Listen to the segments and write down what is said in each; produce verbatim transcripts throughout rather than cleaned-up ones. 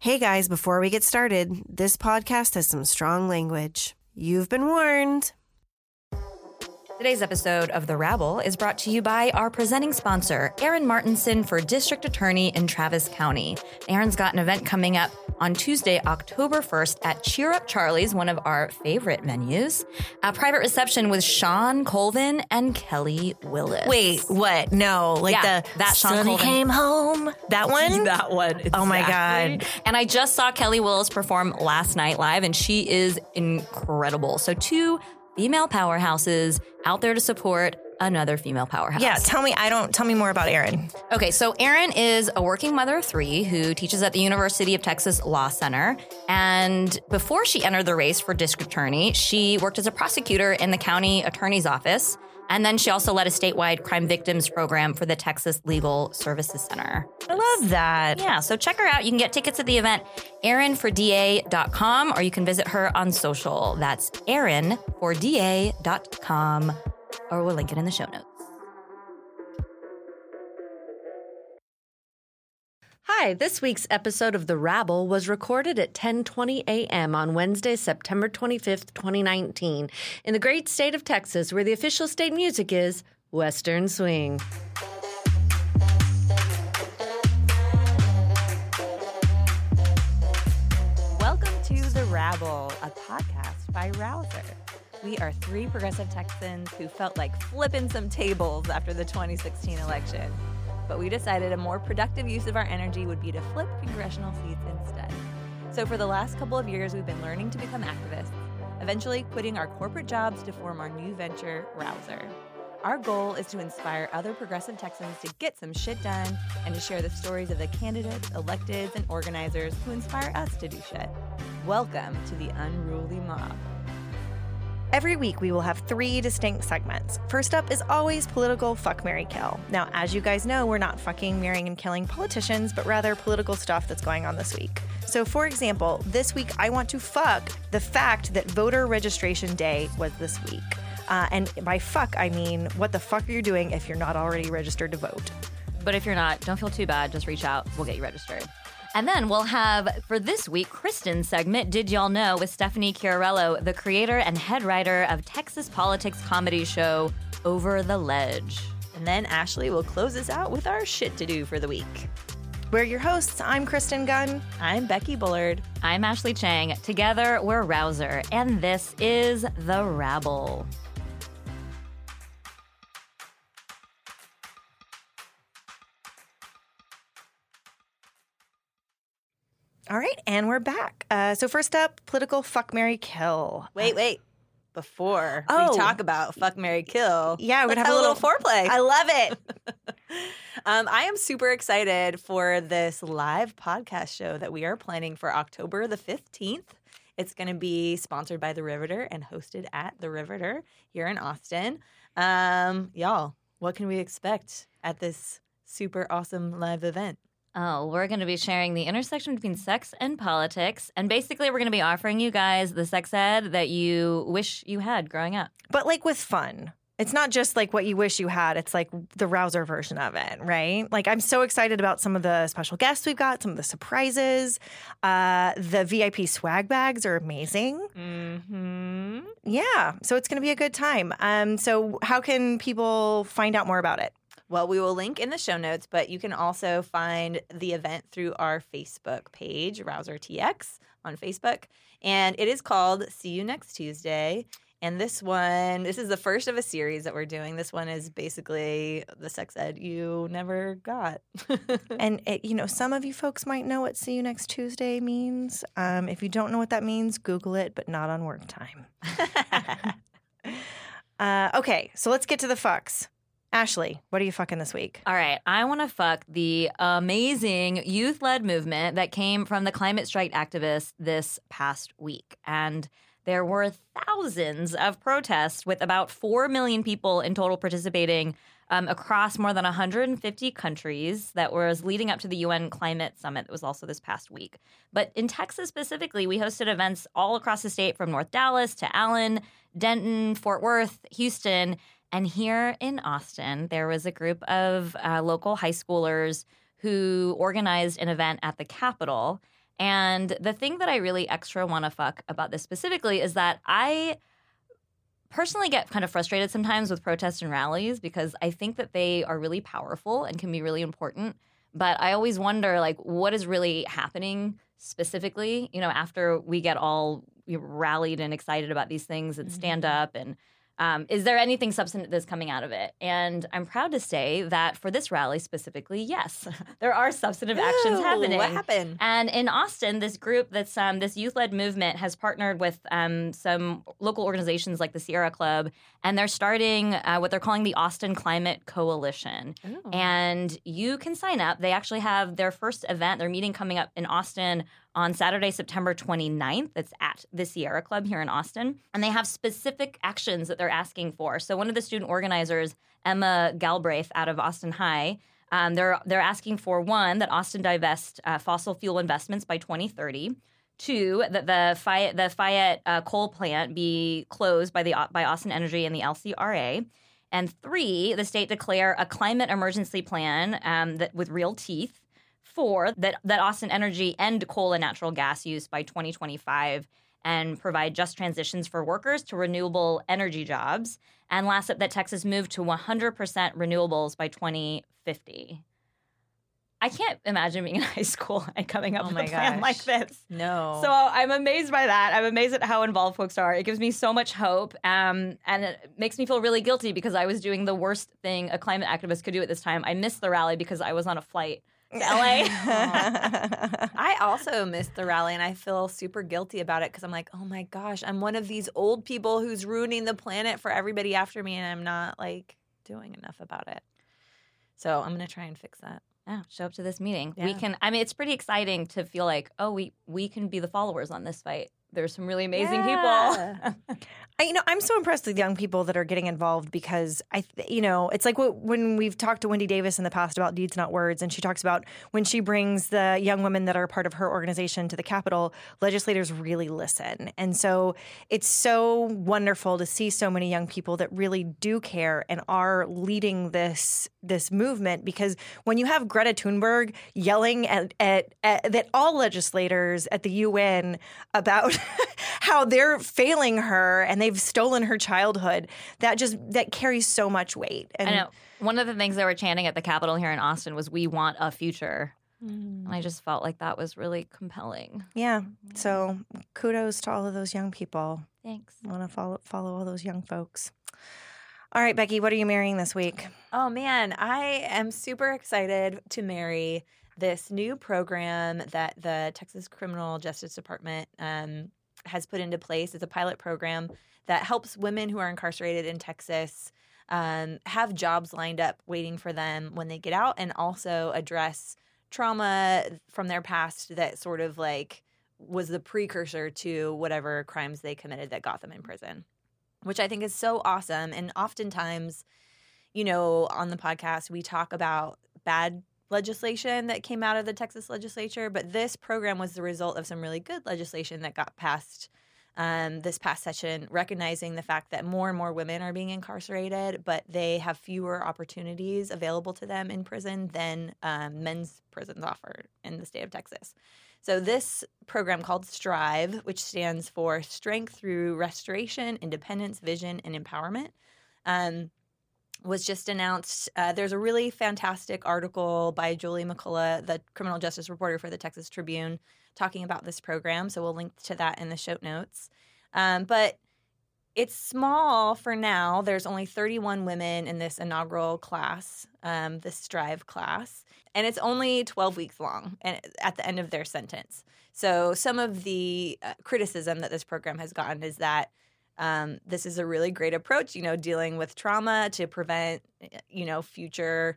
Hey guys, before we get started, this podcast has some strong language. You've been warned. Today's episode of The Rabble is brought to you by our presenting sponsor, Aaron Martinson for District Attorney in Travis County. Aaron's got an event coming up on Tuesday, October first at Cheer Up Charlie's, one of our favorite venues. A private reception with Sean Colvin and Kelly Willis. Wait, what? No, like Yeah, the that Sean Sonny Colvin. came home? That one? That one. Exactly. Oh my God. And I just saw Kelly Willis perform last night live, and she is incredible. So two female powerhouses out there to support another female powerhouse. Yeah, tell me, I don't, tell me more about Erin. Okay, so Erin is a working mother of three who teaches at the University of Texas Law Center. And before she entered the race for district attorney, she worked as a prosecutor in the county attorney's office. And then she also led a statewide crime victims program for the Texas Legal Services Center. I love that. Yeah, so check her out. You can get tickets at the event, erin for d a dot com, or you can visit her on social. That's erin for d a dot com, or we'll link it in the show notes. Hi, this week's episode of The Rabble was recorded at ten twenty a.m. on Wednesday, September twenty-fifth, twenty nineteen, in the great state of Texas, where the official state music is Western Swing. Welcome to The Rabble, a podcast by Rouser. We are three progressive Texans who felt like flipping some tables after the twenty sixteen election. But we decided a more productive use of our energy would be to flip congressional seats instead. So for the last couple of years, we've been learning to become activists, eventually quitting our corporate jobs to form our new venture, Rouser. Our goal is to inspire other progressive Texans to get some shit done and to share the stories of the candidates, electeds, and organizers who inspire us to do shit. Welcome to the unruly mob. Every week, we will have three distinct segments. First up is always political fuck, marry, kill. Now, as you guys know, we're not fucking, marrying, and killing politicians, but rather political stuff that's going on this week. So, for example, this week, I want to fuck the fact that voter registration day was this week. Uh, and by fuck, I mean, what the fuck are you doing if you're not already registered to vote? But if you're not, don't feel too bad. Just reach out. We'll get you registered. And then we'll have, for this week, Kristen's segment, Did Y'all Know, with Stephanie Chiarello, the creator and head writer of Texas politics comedy show Over the Ledge. And then Ashley will close us out with our shit to do for the week. We're your hosts. I'm Kristen Gunn. I'm Becky Bullard. I'm Ashley Chang. Together, we're Rouser. And this is The Rabble. All right, and we're back. Uh, so first up, political fuck, marry, kill. Wait, wait. Before Oh. we talk about fuck, marry, kill, Yeah, we're let's gonna have a little foreplay. I love it. um, I am super excited for this live podcast show that we are planning for October the fifteenth. It's going to be sponsored by The Riveter and hosted at The Riveter here in Austin. Um, y'all, what can we expect at this super awesome live event? Oh, we're going to be sharing the intersection between sex and politics. And basically, we're going to be offering you guys the sex ed that you wish you had growing up. But like with fun. It's not just like what you wish you had. It's like the Rouser version of it, right? Like I'm so excited about some of the special guests we've got, some of the surprises. Uh, the V I P swag bags are amazing. Mm-hmm. Yeah. So it's going to be a good time. Um, so how can people find out more about it? Well, we will link in the show notes, but you can also find the event through our Facebook page, Rouser T X on Facebook. And it is called See You Next Tuesday. And this one, this is the first of a series that we're doing. This one is basically the sex ed you never got. And, it, you know, some of you folks might know what See You Next Tuesday means. Um, if you don't know what that means, Google it, but not on work time. uh, okay, so let's get to the fucks. Ashley, what are you fucking this week? All right. I want to fuck the amazing youth-led movement that came from the climate strike activists this past week. And there were thousands of protests with about four million people in total participating um, across more than one hundred fifty countries that was leading up to the U N Climate Summit that was also this past week. But in Texas specifically, we hosted events all across the state from North Dallas to Allen, Denton, Fort Worth, Houston. And here in Austin, there was a group of uh, local high schoolers who organized an event at the Capitol. And the thing that I really extra want to fuck about this specifically is that I personally get kind of frustrated sometimes with protests and rallies because I think that they are really powerful and can be really important. But I always wonder, like, what is really happening specifically, you know, after we get all rallied and excited about these things and stand up and Um, is there anything substantive that's coming out of it? And I'm proud to say that for this rally specifically, yes, there are substantive Ooh, actions happening. What happened? And in Austin, this group that's um, this youth-led movement has partnered with um, some local organizations like the Sierra Club, and they're starting uh, what they're calling the Austin Climate Coalition. Ooh. And you can sign up. They actually have their first event, their meeting coming up in Austin on Saturday, September twenty-ninth. That's at the Sierra Club here in Austin. And they have specific actions that they're asking for. So one of the student organizers, Emma Galbraith out of Austin High, um, they're they're asking for, one, that Austin divest uh, fossil fuel investments by twenty thirty. Two, that the Fayette, the Fayette uh, coal plant be closed by the by Austin Energy and the L C R A. And three, the state declare a climate emergency plan um, that with real teeth. Four, that, that Austin Energy end coal and natural gas use by twenty twenty-five and provide just transitions for workers to renewable energy jobs. And last up, that Texas move to one hundred percent renewables by twenty fifty. I can't imagine being in high school and coming up Oh with my a plan gosh. like this. No. So I'm amazed by that. I'm amazed at how involved folks are. It gives me so much hope, um, and it makes me feel really guilty because I was doing the worst thing a climate activist could do at this time. I missed the rally because I was on a flight to L A. I also missed the rally, and I feel super guilty about it because I'm like, oh my gosh, I'm one of these old people who's ruining the planet for everybody after me, and I'm not like doing enough about it. So I'm gonna try and fix that. Yeah, show up to this meeting. We Yeah. can. I mean, it's pretty exciting to feel like, oh, we we can be the followers on this fight. There's some really amazing Yeah. people. I, you know, I'm so impressed with young people that are getting involved because I, th- you know, it's like w- when we've talked to Wendy Davis in the past about deeds, not words, and she talks about when she brings the young women that are part of her organization to the Capitol, legislators really listen, and so it's so wonderful to see so many young people that really do care and are leading this this movement. Because when you have Greta Thunberg yelling at, at, at that all legislators at the U N about how they're failing her and they've stolen her childhood, that just that carries so much weight. And I know. One of the things they were chanting at the Capitol here in Austin was, "We want a future." Mm. And I just felt like that was really compelling. yeah, so kudos to all of those young people. Thanks. I want to follow follow all those young folks. All right, Becky, what are you marrying this week? Oh man, I am super excited to marry this new program that the Texas Criminal Justice Department um, has put into place. It's a pilot program that helps women who are incarcerated in Texas um, have jobs lined up waiting for them when they get out, and also address trauma from their past that sort of like was the precursor to whatever crimes they committed that got them in prison, which I think is so awesome. And oftentimes, you know, on the podcast, we talk about bad legislation that came out of the Texas legislature, but this program was the result of some really good legislation that got passed um, this past session, recognizing the fact that more and more women are being incarcerated, but they have fewer opportunities available to them in prison than um, men's prisons offer in the state of Texas. So this program called STRIVE, which stands for Strength Through Restoration, Independence, Vision, and Empowerment, um, was just announced. Uh, there's a really fantastic article by Julie McCullough, the criminal justice reporter for the Texas Tribune, talking about this program. So we'll link to that in the show notes. Um, but it's small for now. There's only thirty-one women in this inaugural class, um, the STRIVE class, and it's only twelve weeks long and at the end of their sentence. So some of the uh, criticism that this program has gotten is that Um, this is a really great approach, you know, dealing with trauma to prevent, you know, future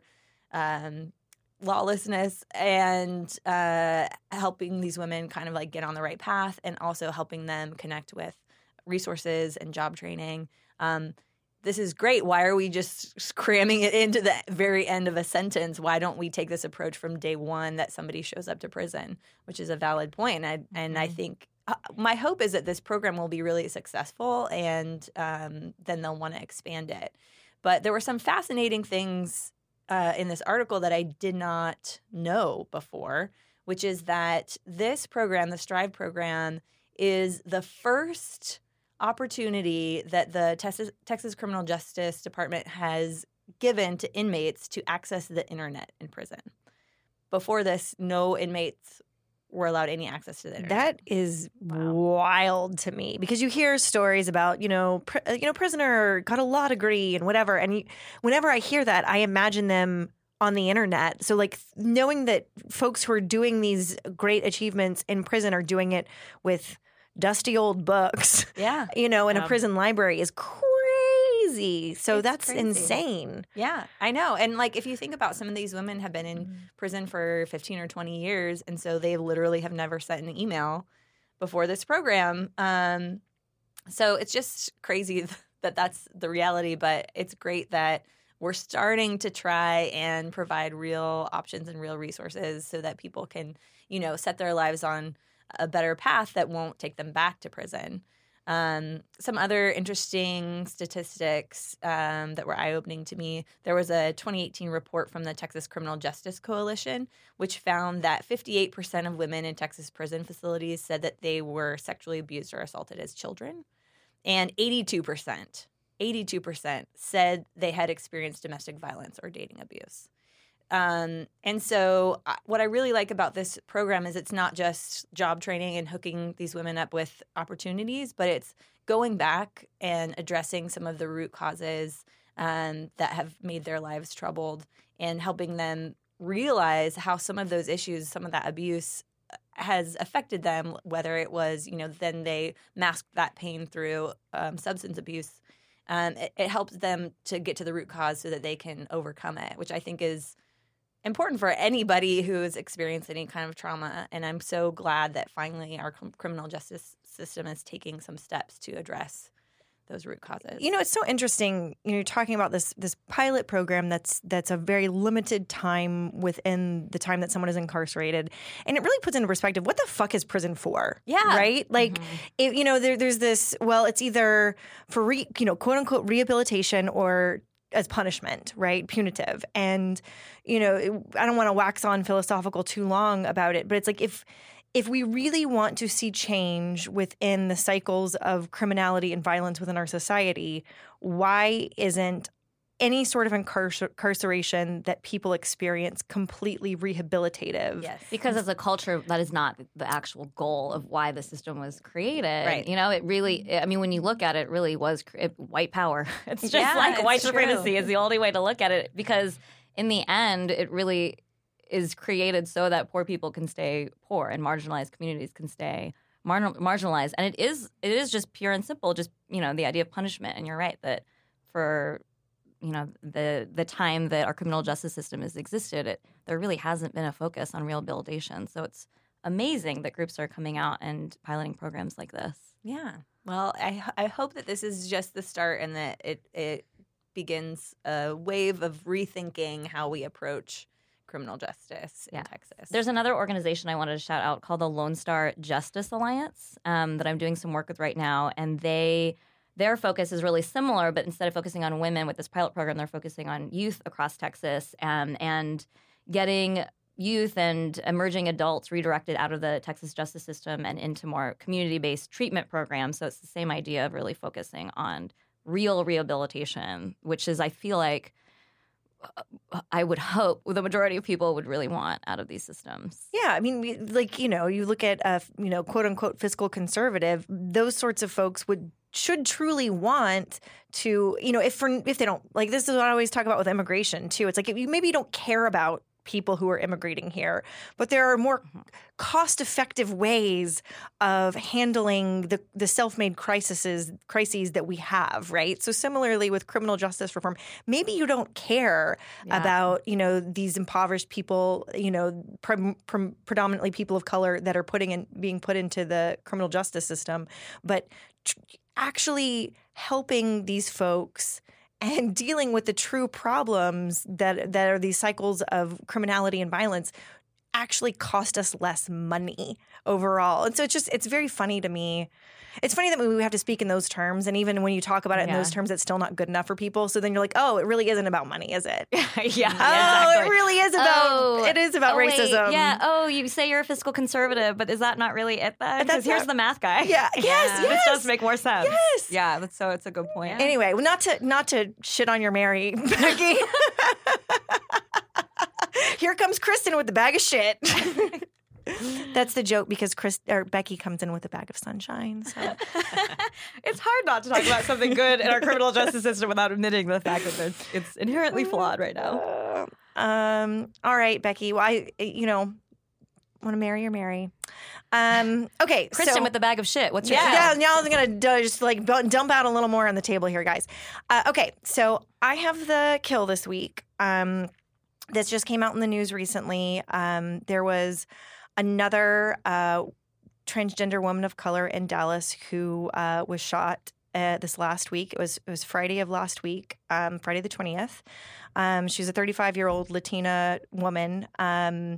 um, lawlessness, and uh, helping these women kind of like get on the right path, and also helping them connect with resources and job training. Um, this is great. Why are we just cramming it into the very end of a sentence? Why don't we take this approach from day one that somebody shows up to prison, which is a valid point. And I, mm-hmm. and I think uh, my hope is that this program will be really successful, and um, then they'll want to expand it. But there were some fascinating things uh, in this article that I did not know before. which is that this program, the STRIVE program, is the first opportunity that the Texas, Texas Criminal Justice Department has given to inmates to access the internet in prison. Before this, no inmates were allowed any access to the internet. That is wow. wild to me, because you hear stories about, you know, pr- you know, prisoner got a law degree and whatever. And you, whenever I hear that, I imagine them on the internet. So like knowing that folks who are doing these great achievements in prison are doing it with dusty old books, yeah, you know, in yeah. a prison library is crazy. So It's that's crazy. insane. Yeah, I know. And like if you think about, some of these women have been in mm-hmm. prison for fifteen or twenty years, and so they literally have never sent an email before this program. Um, so it's just crazy that that's the reality, but it's great that we're starting to try and provide real options and real resources so that people can, you know, set their lives on a better path that won't take them back to prison. Um, some other interesting statistics um, that were eye-opening to me. There was a twenty eighteen report from the Texas Criminal Justice Coalition, which found that fifty-eight percent of women in Texas prison facilities said that they were sexually abused or assaulted as children. And eighty-two percent, eighty-two percent said they had experienced domestic violence or dating abuse. Um, and so uh, what I really like about this program is it's not just job training and hooking these women up with opportunities, but it's going back and addressing some of the root causes um, that have made their lives troubled, and helping them realize how some of those issues, some of that abuse has affected them, whether it was, you know, then they masked that pain through um, substance abuse. Um, it, it helps them to get to the root cause so that they can overcome it, which I think is important for anybody who's experienced any kind of trauma. And I'm so glad that finally our criminal justice system is taking some steps to address those root causes. You know, it's so interesting. You know, you're talking about this this pilot program that's that's a very limited time within the time that someone is incarcerated, and it really puts into perspective what the fuck is prison for? Yeah, right. Like, mm-hmm. it, you know, there, there's this. Well, it's either for re, you know, quote unquote rehabilitation or as punishment, right? Punitive. And, you know, it, I don't want to wax on philosophical too long about it, but it's like if if we really want to see change within the cycles of criminality and violence within our society, why isn't any sort of incarcer- incarceration that people experience completely rehabilitative? Yes. Because as a culture, that is not the actual goal of why the system was created. Right. You know, it really, I mean, when you look at it, it really was cre- it, white power. It's just yeah, like it's white true. supremacy is the only way to look at it, because in the end, it really is created so that poor people can stay poor and marginalized communities can stay mar- marginalized. And it is it is just pure and simple, just, you know, the idea of punishment. And you're right that for, you know, the the time that our criminal justice system has existed, it, there really hasn't been a focus on rehabilitation. So it's amazing that groups are coming out and piloting programs like this. Yeah. Well, I I hope that this is just the start, and that it it begins a wave of rethinking how we approach criminal justice in yeah. Texas. There's another organization I wanted to shout out called the Lone Star Justice Alliance um, that I'm doing some work with right now, and they their focus is really similar, but instead of focusing on women with this pilot program, they're focusing on youth across Texas um, and getting youth and emerging adults redirected out of the Texas justice system and into more community-based treatment programs. So it's the same idea of really focusing on real rehabilitation, which is, I feel like, I would hope the majority of people would really want out of these systems. Yeah, I mean, like, you know, you look at, uh, you know, quote unquote fiscal conservative, those sorts of folks would should truly want to, you know, if for, if they don't, like, this is what I always talk about with immigration too. It's like, if you maybe you don't care about people who are immigrating here, but there are more cost-effective ways of handling the, the self-made crises crises that we have, right? So similarly with criminal justice reform, maybe you don't care yeah. about, you know, these impoverished people, you know, pre- pre- predominantly people of color that are putting in being put into the criminal justice system, but tr- actually helping these folks and dealing with the true problems that that are these cycles of criminality and violence actually cost us less money overall. And so it's just, it's very funny to me. It's funny that we have to speak in those terms. And even when you talk about it Yeah. in those terms, it's still not good enough for people. So then you're like, oh, it really isn't about money, is it? yeah. Oh, exactly. it really is about, Oh, it is about oh, wait, racism. yeah. Oh, you say you're a fiscal conservative, but is that not really it then? That's Because here's not- the math guy. Yeah. Yes, Yeah. yes. This does make more sense. Yes. Yeah, that's so it's a good point. Anyway, well, not to not to shit on your Mary, Becky. Here comes Kristen with the bag of shit. That's the joke because Chris or Becky comes in with a bag of sunshine. So It's hard not to talk about something good in our criminal justice system without admitting the fact that it's, it's inherently flawed right now. um, all right, Becky. Well, I you know want to marry or marry. Um, okay, Kristen so, with the bag of shit. What's your Yeah, deal? now I'm gonna uh, just like bu- dump out a little more on the table here, guys. Uh, okay, so I have the kill this week. Um, this just came out in the news recently. Um, there was another uh, transgender woman of color in Dallas who uh, was shot uh, this last week. It was it was Friday of last week, um, Friday the twentieth. Um, she was a thirty-five-year-old Latina woman. Um,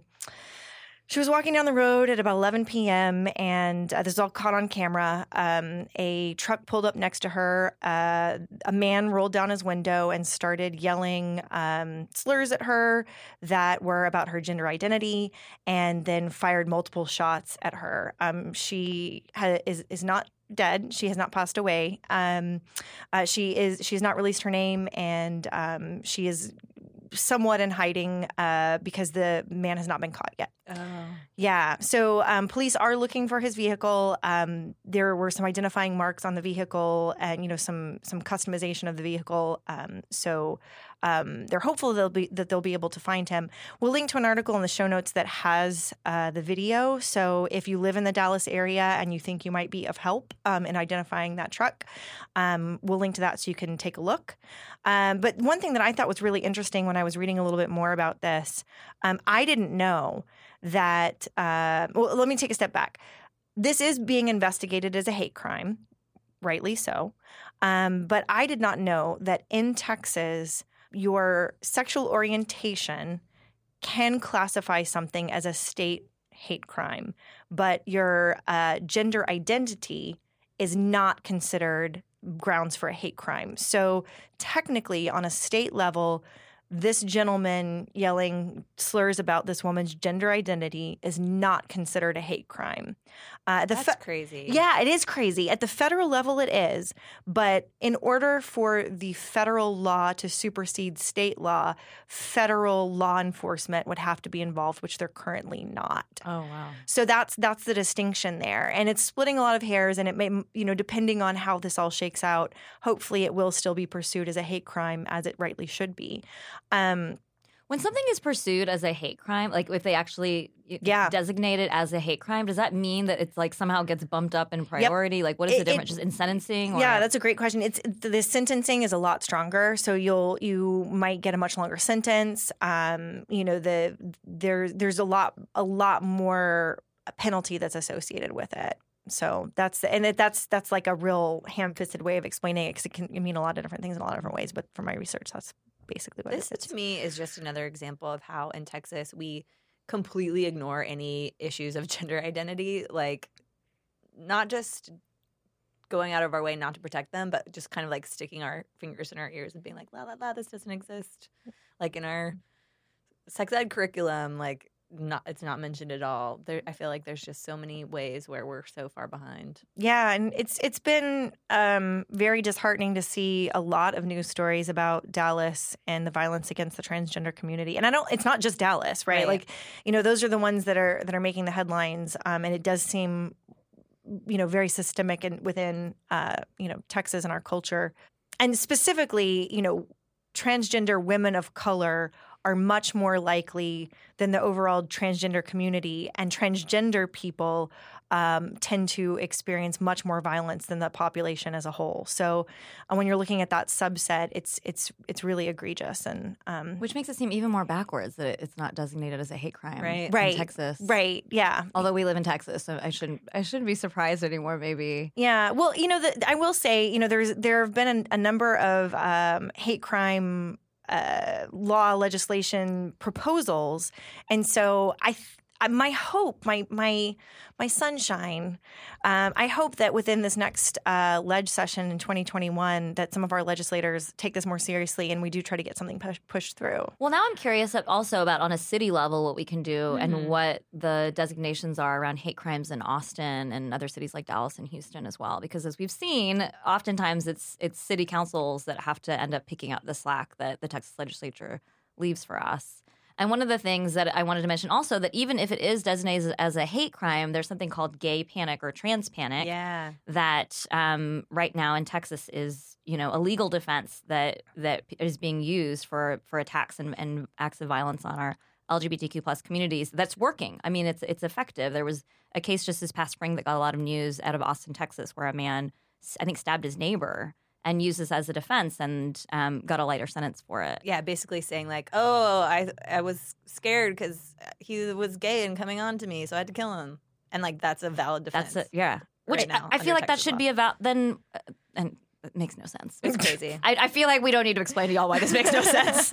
She was walking down the road at about eleven p.m. and uh, this is all caught on camera. Um, a truck pulled up next to her. Uh, a man rolled down his window and started yelling um, slurs at her that were about her gender identity, and then fired multiple shots at her. Um, she ha- is is not dead. She has not passed away. Um, uh, she is. She's not released her name, and um, she is somewhat in hiding uh, because the man has not been caught yet. Oh. Yeah. So um, police are looking for his vehicle. Um, there were some identifying marks on the vehicle, and you know some some customization of the vehicle. Um, so um, they're hopeful they'll be that they'll be able to find him. We'll link to an article in the show notes that has uh, the video. So if you live in the Dallas area and you think you might be of help um, in identifying that truck, um, we'll link to that so you can take a look. Um, but one thing that I thought was really interesting when I was reading a little bit more about this, um, I didn't know that, uh, well, let me take a step back. This is being investigated as a hate crime, rightly so. Um, but I did not know that in Texas, your sexual orientation can classify something as a state hate crime, but your uh, gender identity is not considered grounds for a hate crime. So technically, on a state level, this gentleman yelling slurs about this woman's gender identity is not considered a hate crime. Uh, the That's fe- crazy. Yeah, it is crazy. At the federal level, it is. But in order for the federal law to supersede state law, federal law enforcement would have to be involved, which they're currently not. Oh, wow. So that's that's the distinction there, and it's splitting a lot of hairs. And it may, you know, depending on how this all shakes out, hopefully it will still be pursued as a hate crime, as it rightly should be. Um, When something is pursued as a hate crime, like if they actually Yeah. designate it as a hate crime, does that mean that it's like somehow gets bumped up in priority? Like what is It- the difference? it- Just in sentencing? Or? Yeah, that's a great question. It's the sentencing is a lot stronger, so you'll you might get a much longer sentence. Um, you know, the there there's a lot a lot more penalty that's associated with it. So that's and it, that's that's like a real ham-fisted way of explaining it because it can mean a lot of different things in a lot of different ways. But from my research, that's basically what This it is. to me is just another example of how in Texas we completely ignore any issues of gender identity, like not just going out of our way not to protect them, but just kind of like sticking our fingers in our ears and being like, la la la, this doesn't exist. Like in our sex ed curriculum, like not it's not mentioned at all. There, I feel like there's just so many ways where we're so far behind. Yeah, and it's it's been um, very disheartening to see a lot of news stories about Dallas and the violence against the transgender community. And I don't, it's not just Dallas, right? Right. Like, you know, those are the ones that are that are making the headlines, um, and it does seem, you know, very systemic and within, uh, you know, Texas and our culture, and specifically, you know, transgender women of color are much more likely than the overall transgender community, and transgender people um, tend to experience much more violence than the population as a whole. So, uh, when you're looking at that subset, it's it's it's really egregious, and um, Which makes it seem even more backwards that it's not designated as a hate crime Right. in Right. Texas. right, yeah, Although we live in Texas, so I shouldn't I shouldn't be surprised anymore. Maybe. yeah. Well, you know, the, I will say, you know, there's there have been a, a number of um, hate crime uh, law legislation proposals, and so I. Th- my hope, my my my sunshine, um, I hope that within this next uh, ledge session in twenty twenty-one that some of our legislators take this more seriously and we do try to get something push, pushed through. Well, now I'm curious also about on a city level what we can do Mm-hmm. and what the designations are around hate crimes in Austin and other cities like Dallas and Houston as well. Because as we've seen, oftentimes it's it's city councils that have to end up picking up the slack that the Texas legislature leaves for us. And one of the things that I wanted to mention also that even if it is designated as a hate crime, there's something called gay panic or trans panic Yeah. that um, right now in Texas is, you know, a legal defense that that is being used for for attacks and, and acts of violence on our L G B T Q plus communities. That's working. I mean, it's it's effective. There was a case just this past spring that got a lot of news out of Austin, Texas, where a man, I think, stabbed his neighbor and used this as a defense and um, got a lighter sentence for it. Yeah, basically saying like, oh, I I was scared because he was gay and coming on to me, so I had to kill him. And like that's a valid defense. That's it. Yeah. Which Right now, I, I feel under like that Texas should law. be about then, uh, and it makes no sense. It's crazy. I, I feel like we don't need to explain to y'all why this makes no sense.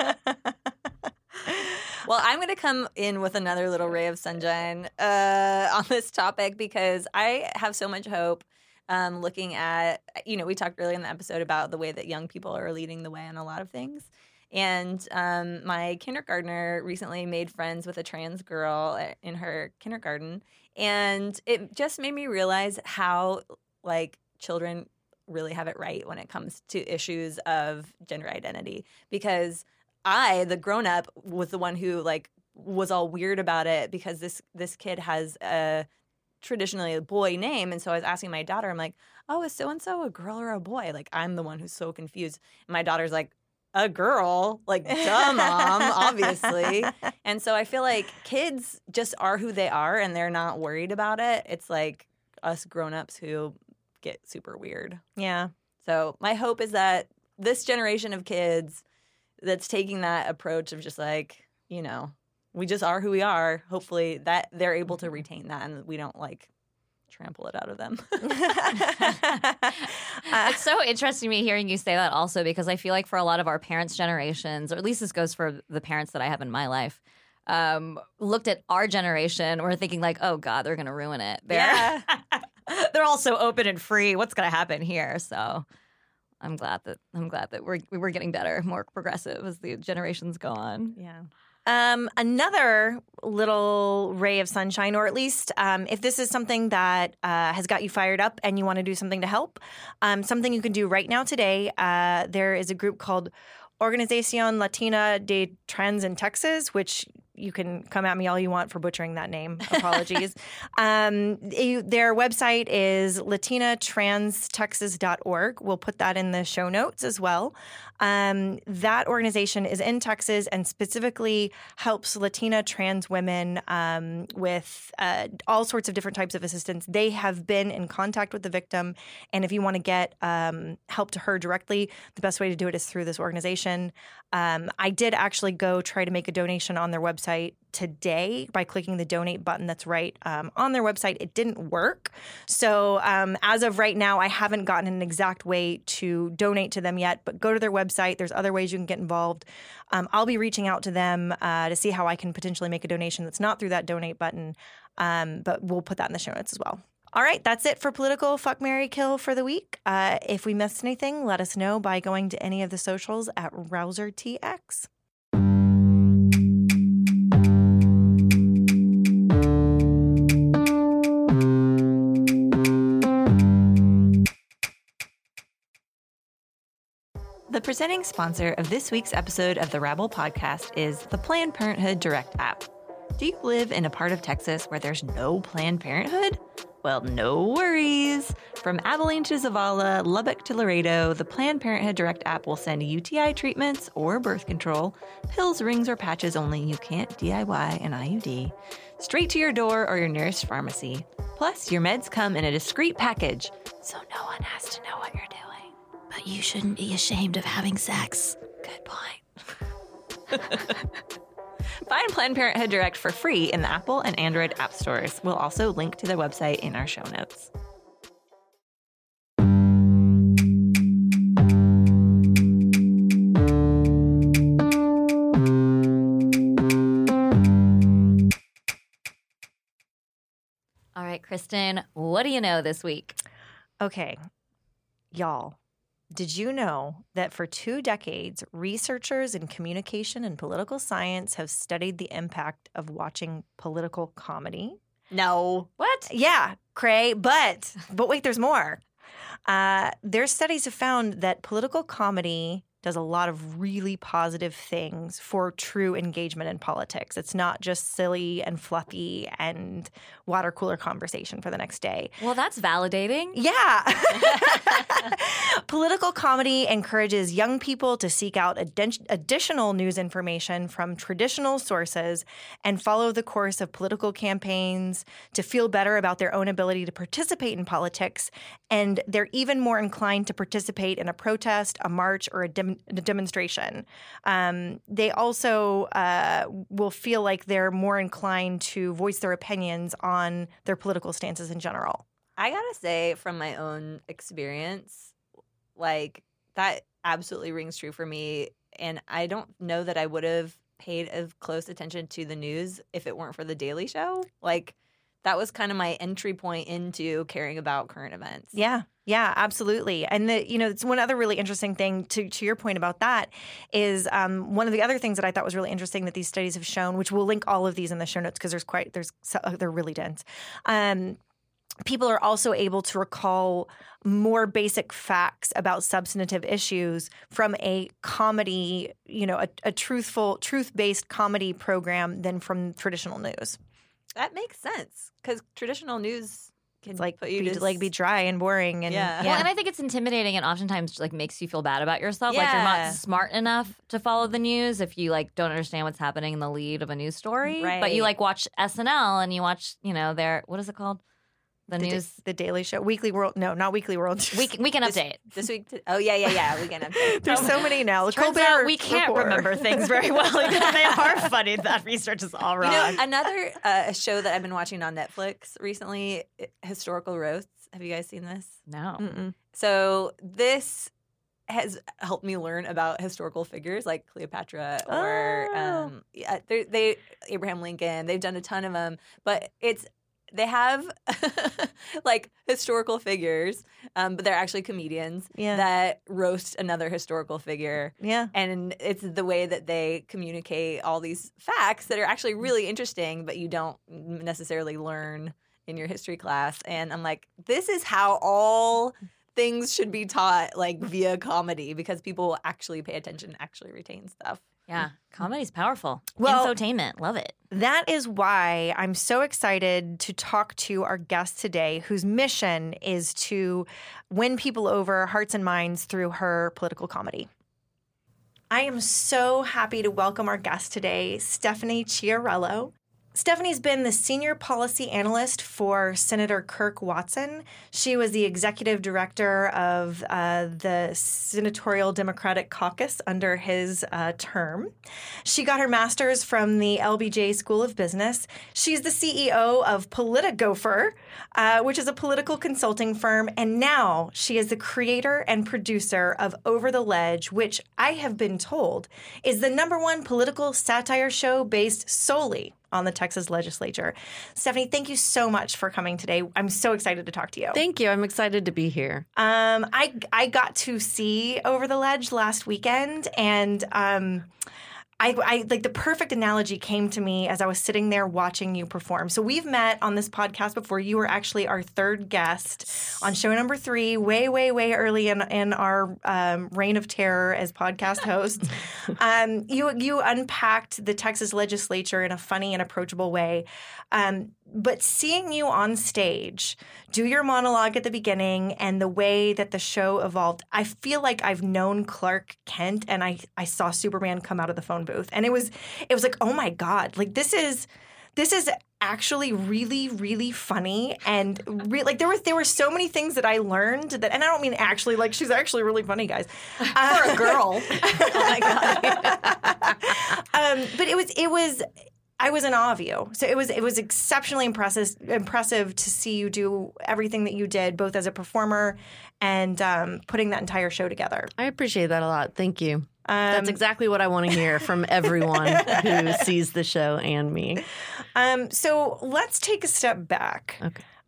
Well, I'm going to come in with another little ray of sunshine uh, on this topic because I have so much hope um, looking at, you know, we talked earlier in the episode about the way that young people are leading the way on a lot of things. And um, my kindergartner recently made friends with a trans girl in her kindergarten. And it just made me realize how, like, children really have it right when it comes to issues of gender identity. Because I, the grown-up, was the one who, like, was all weird about it because this this kid has a traditionally a boy name. And so I was asking my daughter, I'm like, oh, is so-and-so a girl or a boy? Like, I'm the one who's so confused. And my daughter's like, a girl? Like, duh, mom, obviously. And so I feel like kids just are who they are and they're not worried about it. It's like us grown-ups who get super weird. Yeah. So my hope is that this generation of kids that's taking that approach of just like, you know, we just are who we are. Hopefully that they're able to retain that and we don't like trample it out of them. It's so interesting to me hearing you say that also because I feel like for a lot of our parents' generations, or at least this goes for the parents that I have in my life, um, looked at our generation, we're thinking like, oh God, they're going to ruin it. They're, Yeah. they're all so open and free. What's going to happen here? So I'm glad that I'm glad that we're we're getting better, more progressive as the generations go on. Yeah. Um, another little ray of sunshine, or at least um, if this is something that uh, has got you fired up and you want to do something to help, um, something you can do right now today, uh, there is a group called Organización Latina de Trans in Texas, which you can come at me all you want for butchering that name. Apologies. um, you, their website is latina trans texas dot org. We'll put that in the show notes as well. Um, that organization is in Texas and specifically helps Latina trans women um, with uh, all sorts of different types of assistance. They have been in contact with the victim, and if you want to get um, help to her directly, the best way to do it is through this organization. Um, I did actually go try to make a donation on their website today by clicking the donate button that's right um, on their website. It didn't work. So um, as of right now, I haven't gotten an exact way to donate to them yet, but go to their website. There's other ways you can get involved. Um, I'll be reaching out to them uh, to see how I can potentially make a donation that's not through that donate button, um, but we'll put that in the show notes as well. All right, that's it for Political Fuck, Marry, Kill for the week. Uh, if we missed anything, let us know by going to any of the socials at RouserTX. The presenting sponsor of this week's episode of the Rabble podcast is the Planned Parenthood Direct app. Do you live in a part of Texas where there's no Planned Parenthood? Well, no worries. From Abilene to Zavala, Lubbock to Laredo, the Planned Parenthood Direct app will send U T I treatments or birth control, pills, rings, or patches only you can't D I Y an I U D, straight to your door or your nearest pharmacy. Plus, your meds come in a discreet package, so no one has to know what you're doing. But you shouldn't be ashamed of having sex. Good point. Find Planned Parenthood Direct for free in the Apple and Android app stores. We'll also link to their website in our show notes. Kristen, what do you know this week? Okay, y'all, did you know that for two decades, researchers in communication and political science have studied the impact of watching political comedy? No. What? Yeah, Cray, but but wait, there's more. Uh, their studies have found that political comedy does a lot of really positive things for true engagement in politics. It's not just silly and fluffy and water cooler conversation for the next day. Well, that's validating. Yeah. Political comedy encourages young people to seek out addi- additional news information from traditional sources and follow the course of political campaigns to feel better about their own ability to participate in politics. And they're even more inclined to participate in a protest, a march, or a, dem- a demonstration. Um, they also uh, will feel like they're more inclined to voice their opinions on their political stances in general. I gotta say, from my own experience, like that absolutely rings true for me. And I don't know that I would have paid as close attention to the news if it weren't for The Daily Show. Like that was kind of my entry point into caring about current events. Yeah. Yeah, absolutely. And the, you know, it's one other really interesting thing to, to your point about that is um, one of the other things that I thought was really interesting that these studies have shown, which we'll link all of these in the show notes because there's quite, there's, they're really dense. Um, people are also able to recall more basic facts about substantive issues from a comedy, you know, a, a truthful, truth-based comedy program than from traditional news. That makes sense because traditional news can It's like put you be, to like be dry and boring and Yeah. Well, and I think it's intimidating and oftentimes like makes you feel bad about yourself. Like you're Yeah. not smart enough to follow the news if you like don't understand what's happening in the lead of a news story. But you Right. like watch S N L and you watch, you know, their what is it called? The, the, news the Daily Show, Weekly World. No, not Weekly World. week weekend This- update. this week. To, oh yeah, yeah, yeah. We can update. There's so many now. Turns Colbert out we can't Report. remember things very well. They are funny. That research is all You wrong. know, another uh, show that I've been watching on Netflix recently, Historical Roasts. Have you guys seen this? no. Mm-mm. So this has helped me learn about historical figures like Cleopatra or Oh. um, yeah, they, they Abraham Lincoln. They've done a ton of them, but it's they have like historical figures, um, but they're actually comedians Yeah. that roast another historical figure. Yeah. And it's the way that they communicate all these facts that are actually really interesting, but you don't necessarily learn in your history class. And I'm like, this is how all things should be taught, like via comedy, because people will actually pay attention, actually retain stuff. Yeah. Comedy's powerful. Well- Infotainment. Love it. That is why I'm so excited to talk to our guest today, whose mission is to win people over, hearts and minds, through her political comedy. I am so happy to welcome our guest today, Stephanie Chiarello. Stephanie's been the senior policy analyst for Senator Kirk Watson. She was the executive director of uh, the Senatorial Democratic Caucus under his uh, term. She got her master's from the L B J School of Business. She's the C E O of Politigopher, uh, which is a political consulting firm. And now she is the creator and producer of Over the Ledge, which I have been told is the number one political satire show based solely on the Texas legislature. Stephanie, thank you so much for coming today. I'm so excited to talk to you. Thank you. I'm excited to be here. Um, I I got to see Over the Ledge last weekend, and um, I, I like the perfect analogy came to me as I was sitting there watching you perform. So we've met on this podcast before. You were actually our third guest on show number three, way, way, way early in in our um, reign of terror as podcast hosts. um, you you unpacked the Texas legislature in a funny and approachable way. Um, but seeing you on stage do your monologue at the beginning and the way that the show evolved, I feel like I've known Clark Kent and I, I saw Superman come out of the phone booth. And it was it was like, oh my God, like this is this is actually really, really funny. And re- like there were there were so many things that I learned that, and I don't mean actually, like she's actually really funny, guys. Uh, For a girl. Oh my God. um, but it was it was I was in awe of you. So it was it was exceptionally impressive impressive to see you do everything that you did, both as a performer and um, putting that entire show together. I appreciate that a lot. Thank you. Um, That's exactly what I want to hear from everyone who sees the show and me. Um, so let's take a step back. Okay.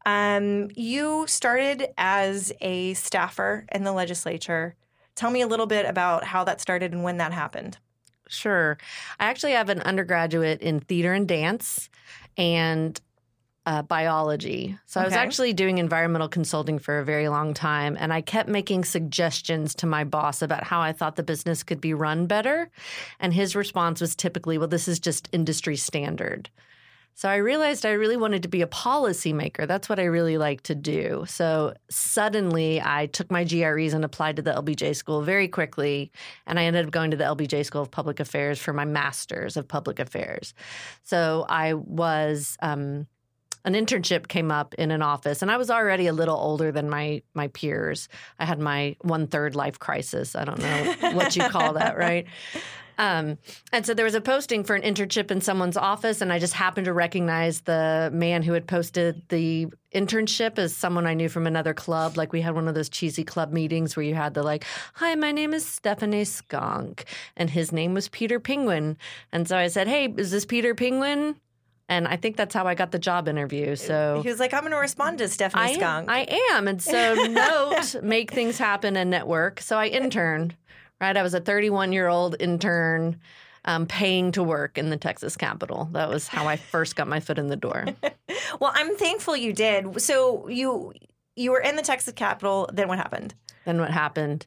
Um, you started as a staffer in the legislature. Tell me a little bit about how that started and when that happened. Sure. I actually have an undergraduate in theater and dance and uh, biology. So I was Okay. actually doing environmental consulting for a very long time, and I kept making suggestions to my boss about how I thought the business could be run better. And his response was typically, well, this is just industry standard. So I realized I really wanted to be a policymaker. That's what I really like to do. So suddenly I took my G R Es and applied to the L B J school very quickly. And I ended up going to the L B J School of Public Affairs for my master's of public affairs. So I was um, an internship came up in an office, and I was already a little older than my my peers. I had my one-third life crisis. I don't know what you call that, right? Um, and so there was a posting for an internship in someone's office, and I just happened to recognize the man who had posted the internship as someone I knew from another club. Like we had one of those cheesy club meetings where you had the like, hi, my name is Stephanie Skunk, and his name was Peter Penguin. And so I said, hey, is this Peter Penguin? And I think that's how I got the job interview. So He was like, I'm going to respond to Stephanie I Skunk. am, I am. And so note, make things happen and network. So I interned. Right, I was a thirty-one-year-old intern um, paying to work in the Texas Capitol. That was how I first got my foot in the door. Well, I'm thankful you did. So you you were in the Texas Capitol. Then what happened? Then what happened?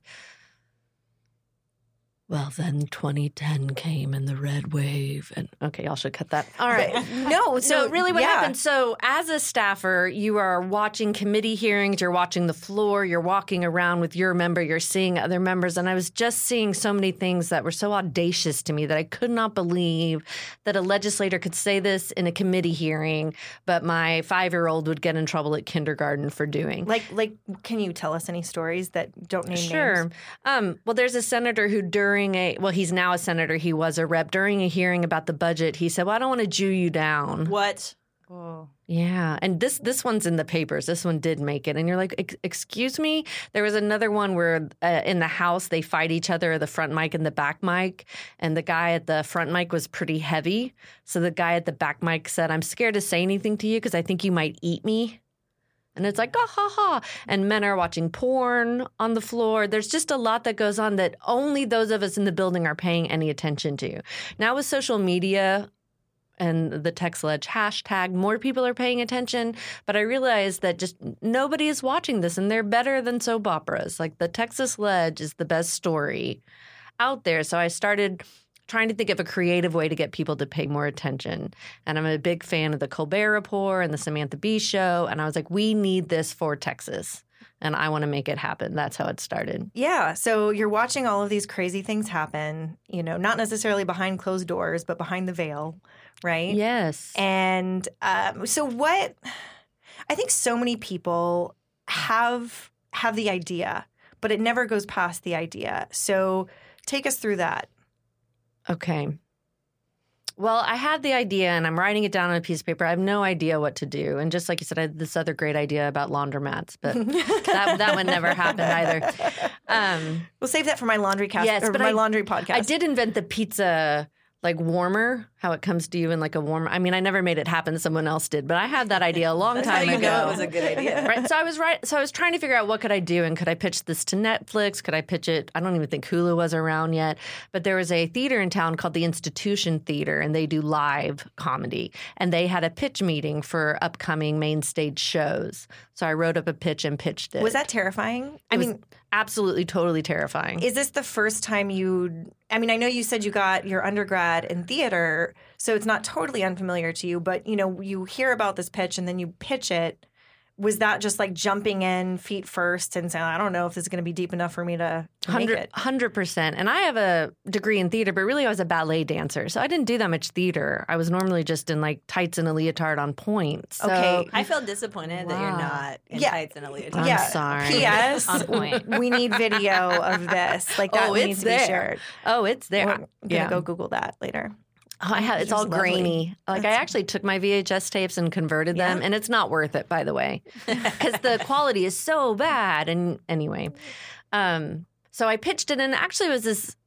Well, then twenty ten came and the red wave. And okay, y'all should cut that. All right. No, So so really what yeah. happened, so as a staffer, you are watching committee hearings, you're watching the floor, you're walking around with your member, you're seeing other members. And I was just seeing so many things that were so audacious to me that I could not believe that a legislator could say this in a committee hearing, but my five-year-old would get in trouble at kindergarten for doing. Like, like, can you tell us any stories that don't name Sure. names? Um, well, there's a senator who during a, well, he's now a senator. He was a rep. During a hearing about the budget, he said, well, I don't want to Jew you down. What? Oh. Yeah. And this this one's in the papers. This one did make it. And you're like, "Ex- excuse me? There was another one where uh, in the House, they fight each other, the front mic and the back mic. And the guy at the front mic was pretty heavy. So the guy at the back mic said, I'm scared to say anything to you because I think you might eat me. And it's like, ah, ha, ha. And men are watching porn on the floor. There's just a lot that goes on that only those of us in the building are paying any attention to. Now with social media and the TextLedge hashtag, more people are paying attention. But I realized that just nobody is watching this, and they're better than soap operas. Like the Texas Ledge is the best story out there. So I started trying to think of a creative way to get people to pay more attention. And I'm a big fan of the Colbert Report and the Samantha Bee Show. And I was like, we need this for Texas. And I want to make it happen. That's how it started. Yeah. So you're watching all of these crazy things happen, you know, not necessarily behind closed doors, but behind the veil, right? Yes. And um, so what I think so many people have have the idea, but it never goes past the idea. So take us through that. Okay. Well, I had the idea and I'm writing it down on a piece of paper. I have no idea what to do. And just like you said, I had this other great idea about laundromats, but that, that one never happened either. Um, We'll save that for my laundry cast Yes, or but my I- laundry podcast. I did invent the pizza like warmer, how it comes to you in like a warmer. I mean, I never made it happen. Someone else did, but I had that idea a long That's how time you ago. know it was a good idea. Right. So I was right. So I was trying to figure out what could I do, and could I pitch this to Netflix? Could I pitch it? I don't even think Hulu was around yet. But there was a theater in town called the Institution Theater, and they do live comedy. And they had a pitch meeting for upcoming main stage shows. So I wrote up a pitch and pitched it. Was that terrifying? I It was mean, absolutely, totally terrifying. is this the first time you I mean, I know you said you got your undergrad in theater, so it's not totally unfamiliar to you, but you know, you hear about this pitch and then you pitch it. Was that just like jumping in feet first and saying, I don't know if this is going to be deep enough for me to, to make it? one hundred percent. And I have a degree in theater, but really I was a ballet dancer. So I didn't do that much theater. I was normally just in like tights and a leotard on point. So Okay. I feel disappointed that you're Wow. not in Yeah. tights and a leotard. I'm yeah. sorry. P S On point. We need video of this. Like that Oh, needs it's to be there. shared. Oh, it's there. We're gonna yeah. go Google that later. Oh, I have, it's Yours all is lovely. grainy. Like I actually took my V H S tapes and converted them, Yeah. and it's not worth it, by the way, because the quality is so bad. And anyway, um, so I pitched it, and actually it was this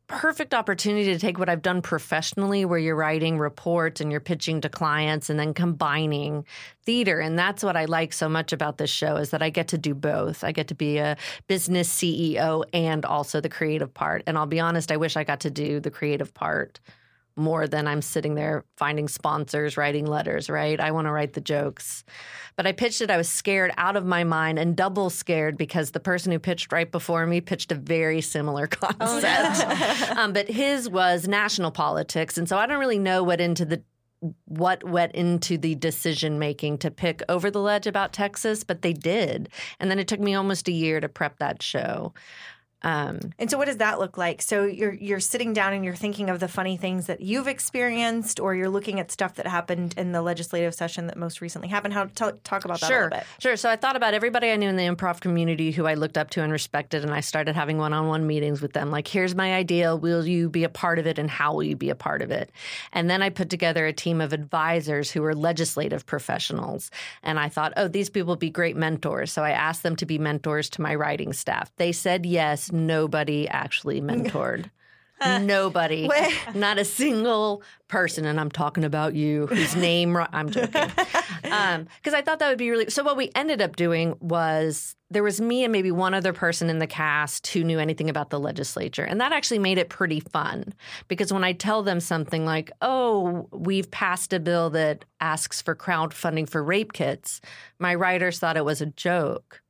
perfect opportunity to take what I've done professionally, where you're writing reports and you're pitching to clients and then combining theater. And that's what I like so much about this show, is that I get to do both. I get to be a business C E O and also the creative part. And I'll be honest, I wish I got to do the creative part more than I'm sitting there finding sponsors, writing letters, right? I want to write the jokes. But I pitched it. I was scared out of my mind, and double scared because the person who pitched right before me pitched a very similar concept. Oh, no. um, but his was national politics. And so I don't really know what into the what went into the decision making to pick Over the Ledge about Texas, but they did. And then it took me almost a year to prep that show. Um, and so what does that look like? So you're you're sitting down and you're thinking of the funny things that you've experienced, or you're looking at stuff that happened in the legislative session that most recently happened. How t- talk about that sure, a little bit. Sure. So I thought about everybody I knew in the improv community who I looked up to and respected, and I started having one-on-one meetings with them. Like, here's my idea. Will you be a part of it, and how will you be a part of it? And then I put together a team of advisors who were legislative professionals. And I thought, oh, these people would be great mentors. So I asked them to be mentors to my writing staff. They said yes. Nobody actually mentored. Nobody. Not a single person. And I'm talking about you, whose name I'm joking. Um, because I thought that would be really. So what we ended up doing was there was me and maybe one other person in the cast who knew anything about the legislature. And that actually made it pretty fun, because when I tell them something like, oh, we've passed a bill that asks for crowdfunding for rape kits, my writers thought it was a joke.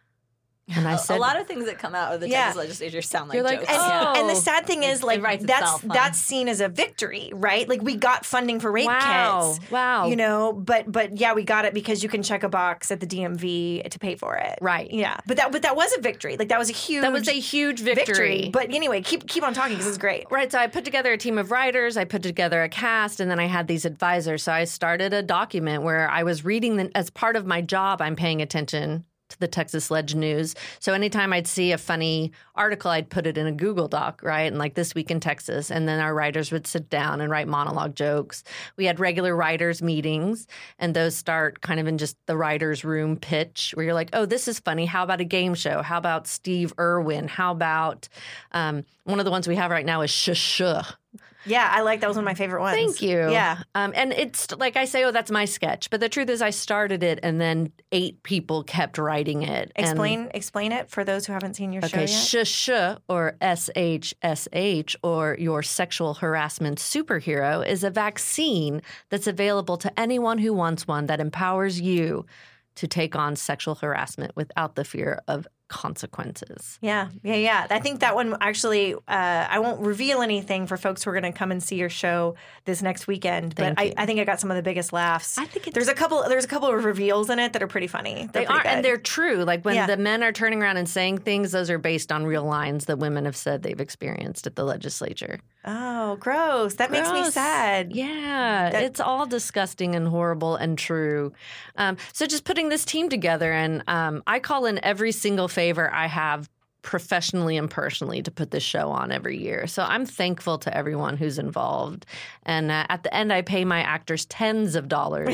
And I said, a lot of things that come out of the yeah. Texas legislature sound like You're like, jokes. And, oh. and the sad thing is, like, writes that's itself, huh? that's seen as a victory, right? Like, we got funding for rape wow, kits. wow. You know, but but yeah, we got it because you can check a box at the D M V to pay for it. Right. Yeah. But that but that was a victory. Like, that was a huge That was a huge victory. But anyway, keep keep on talking because it's great. Right. So I put together a team of writers, I put together a cast, and then I had these advisors. So I started a document where I was reading the, as part of my job, I'm paying attention to the Texas Ledge News. So anytime I'd see a funny article, I'd put it in a Google Doc, right? And like, This Week in Texas. And then our writers would sit down and write monologue jokes. We had regular writers meetings, and those start kind of in just the writer's room pitch, where you're like, oh, this is funny. How about a game show? How about Steve Irwin? How about um, one of the ones we have right now is Shush Shush. Yeah, I like that. Was one of my favorite ones. Thank you. Yeah. Um, and it's like I say, oh, that's my sketch. But the truth is I started it, and then eight people kept writing it. Explain and, explain it for those who haven't seen your okay, show yet. Shush Shush, or S H S H, or Your Sexual Harassment Superhero, is a vaccine that's available to anyone who wants one that empowers you to take on sexual harassment without the fear of consequences. Yeah, yeah, yeah. I think that one actually, uh, I won't reveal anything for folks who are going to come and see your show this next weekend, but I, I think I got some of the biggest laughs. I think it's, there's a couple there's a couple of reveals in it that are pretty funny. They're they pretty are, good. and they're true. Like, when Yeah. the men are turning around and saying things, those are based on real lines that women have said they've experienced at the legislature. Oh, gross. That makes me Gross. sad. Yeah, That- it's all disgusting and horrible and true. Um, so just putting this team together, and um, I call in every single favor I have professionally and personally to put this show on every year. So I'm thankful to everyone who's involved. And uh, at the end, I pay my actors tens of dollars,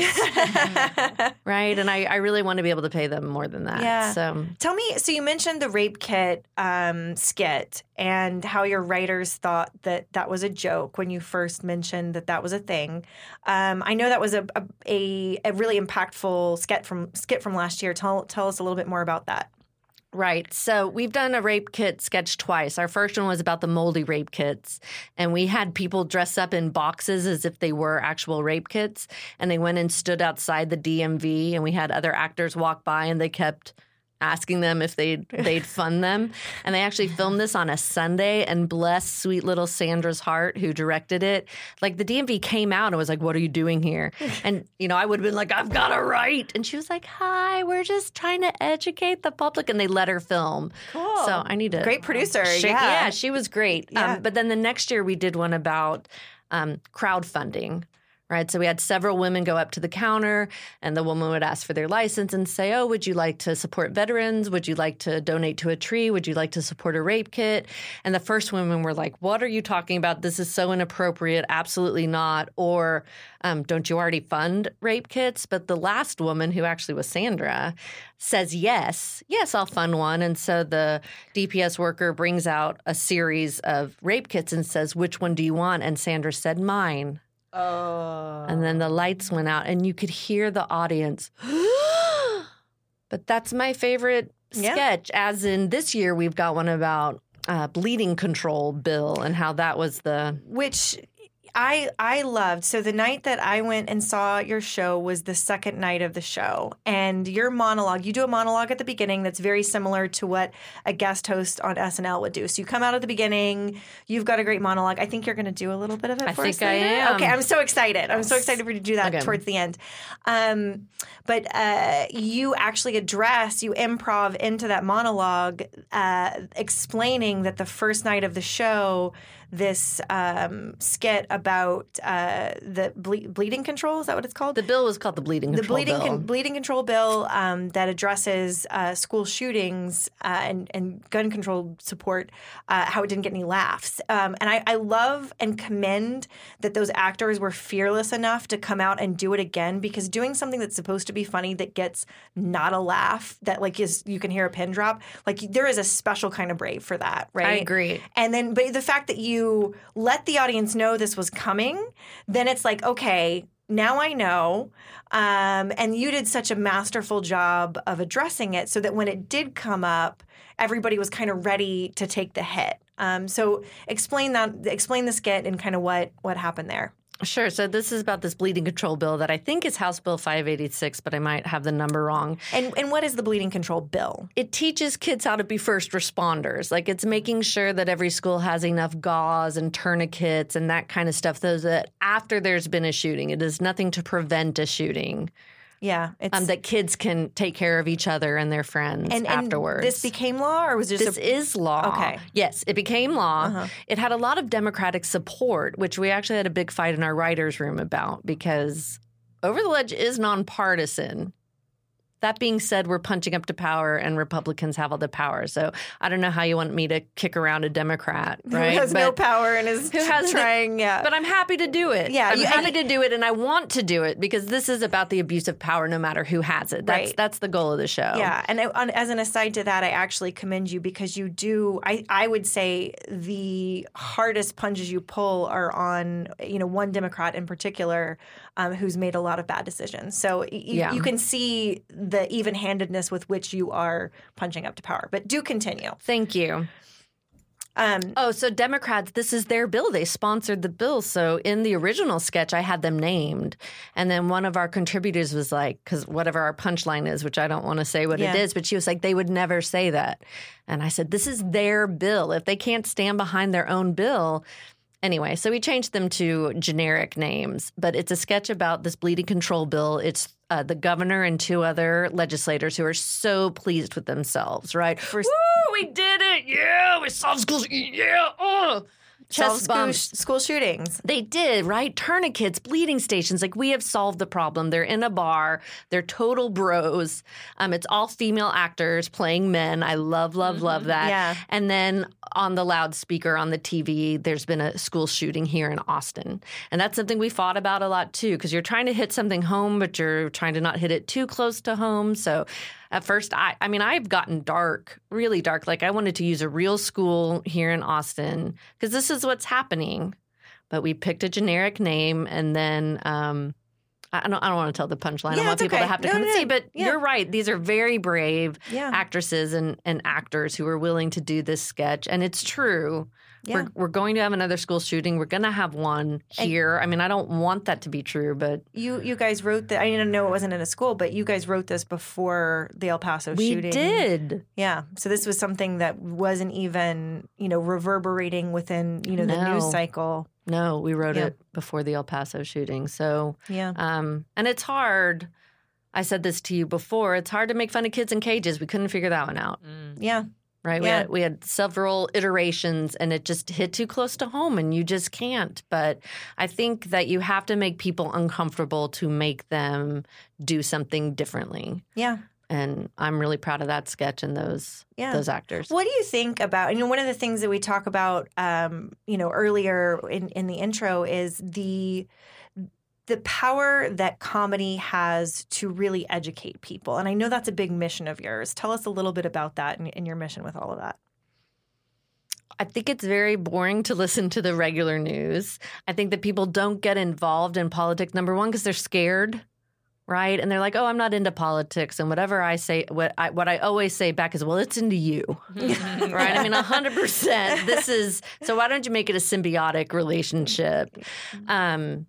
right? And I, I really want to be able to pay them more than that. Yeah. So Tell me, so you mentioned the rape kit um, skit and how your writers thought that that was a joke when you first mentioned that that was a thing. Um, I know that was a, a, a, a really impactful skit from skit from last year. Tell, tell us a little bit more about that. Right. So we've done a rape kit sketch twice. Our first one was about the moldy rape kits. And we had people dress up in boxes as if they were actual rape kits. And they went and stood outside the D M V. And we had other actors walk by, and they kept asking them if they'd, they'd fund them. And they actually filmed this on a Sunday, and bless sweet little Sandra's heart, who directed it. Like, the D M V came out and was like, what are you doing here? And, you know, I would have been like, I've got to write. And she was like, hi, we're just trying to educate the public. And they let her film. Cool. So I need to. Great producer. Shake- yeah. yeah, she was great. Yeah. Um, but then the next year we did one about um, crowdfunding. Right. So we had several women go up to the counter, and the woman would ask for their license and say, oh, would you like to support veterans? Would you like to donate to a tree? Would you like to support a rape kit? And the first women were like, what are you talking about? This is so inappropriate. Absolutely not. Or um, don't you already fund rape kits? But the last woman, who actually was Sandra, says, yes, yes, I'll fund one. And so the D P S worker brings out a series of rape kits and says, which one do you want? And Sandra said, mine. Oh. And then the lights went out, and you could hear the audience. But that's my favorite Yeah. sketch, as in this year we've got one about uh, bleeding control bill and how that was the... Which I I loved. So the night that I went and saw your show was the second night of the show. And your monologue, you do a monologue at the beginning that's very similar to what a guest host on S N L would do. So you come out at the beginning, you've got a great monologue. I think you're going to do a little bit of it I for think us I later. am. Okay, I'm so excited. I'm so excited for you to do that Okay. towards the end. Um, but uh, you actually address, you improv into that monologue, uh, explaining that the first night of the show, this um, skit about uh, the ble- bleeding control, is that what it's called? The bill was called the bleeding the control bleeding bill. con- bleeding control bill um, that addresses uh, school shootings uh, and, and gun control support, uh, how it didn't get any laughs. Um, and I, I love and commend that those actors were fearless enough to come out and do it again, because doing something that's supposed to be funny that gets not a laugh, that like is you can hear a pin drop, like there is a special kind of brave for that, right? I agree. And then, but the fact that you let the audience know this was coming, then it's like, okay, now I know. Um, and you did such a masterful job of addressing it so that when it did come up, everybody was kind of ready to take the hit. Um, so explain that, explain the skit and kind of what, what happened there. Sure. So this is about this bleeding control bill that I think is House Bill five eighty-six, but I might have the number wrong. And and what is the bleeding control bill? It teaches kids how to be first responders. Like, it's making sure that every school has enough gauze and tourniquets and that kind of stuff, so that after there's been a shooting, it is nothing to prevent a shooting. Yeah, it's Um, that kids can take care of each other and their friends and, and afterwards. this became law, or was it just This a, is law. Okay. Yes, it became law. Uh-huh. It had a lot of Democratic support, which we actually had a big fight in our writers' room about, because Over the Ledge is nonpartisan. That being said, we're punching up to power, and Republicans have all the power. So I don't know how you want me to kick around a Democrat, right? who has no But- power and is who has the- trying? yeah, But I'm happy to do it. Yeah, I'm you- happy and- to do it, and I want to do it, because this is about the abuse of power, no matter who has it. That's Right. that's the goal of the show. Yeah, and I, on, as an aside to that, I actually commend you, because you do. I, I would say the hardest punches you pull are on, you know, one Democrat in particular, um, who's made a lot of bad decisions. So y- Yeah. you can see the even-handedness with which you are punching up to power. But do continue. Thank you. Um, Oh, so Democrats, this is their bill. They sponsored the bill. So in the original sketch, I had them named. And then one of our contributors was like, because whatever our punchline is, which I don't want to say what Yeah. it is, but she was like, they would never say that. And I said, this is their bill. If they can't stand behind their own bill. Anyway, so we changed them to generic names, but it's a sketch about this bleeding control bill. It's uh, the governor and two other legislators who are so pleased with themselves, right? For- Woo, we did it. Yeah, we solved schools. Yeah. Oh. solve Chest school, bumps. school shootings. They did, right? Tourniquets, bleeding stations. Like, we have solved the problem. They're in a bar. They're total bros. Um, it's all female actors playing men. I love, love, love that. Yeah. And then on the loudspeaker on the T V, there's been a school shooting here in Austin. And that's something we fought about a lot, too, because you're trying to hit something home, but you're trying to not hit it too close to home. So at first, I, I mean, I've gotten dark, really dark. Like, I wanted to use a real school here in Austin, because this is what's happening. But we picked a generic name, and then um, I don't, I don't want to tell the punchline. Yeah, I want it's people okay. to have to No, come no, and no. see. But Yeah. you're right. These are very brave Yeah. actresses and, and actors who are willing to do this sketch. And it's true. Yeah. We're, we're going to have another school shooting. We're going to have one here. I mean, I don't want that to be true, but You you guys wrote that. I didn't know it wasn't in a school, but you guys wrote this before the El Paso we shooting. did. Yeah. So this was something that wasn't even, you know, reverberating within, you know, the No. news cycle. No, we wrote Yeah. it before the El Paso shooting. So, Yeah. um, and it's hard. I said this to you before. It's hard to make fun of kids in cages. We couldn't figure that one out. Yeah. right? We Yeah. had we had several iterations, and it just hit too close to home, and you just can't. But I think that you have to make people uncomfortable to make them do something differently. Yeah. And I'm really proud of that sketch and those Yeah. those actors. What do you think about, you know, one of the things that we talk about, um, you know, earlier in, in the intro is the the power that comedy has to really educate people. And I know that's a big mission of yours. Tell us a little bit about that and, and your mission with all of that. I think it's very boring to listen to the regular news. I think that people don't get involved in politics, number one, because they're scared. Right. And they're like, oh, I'm not into politics. And whatever I say, what I, what I always say back is, well, it's into you. Right. I mean, one hundred percent. This is so why don't you make it a symbiotic relationship? Um,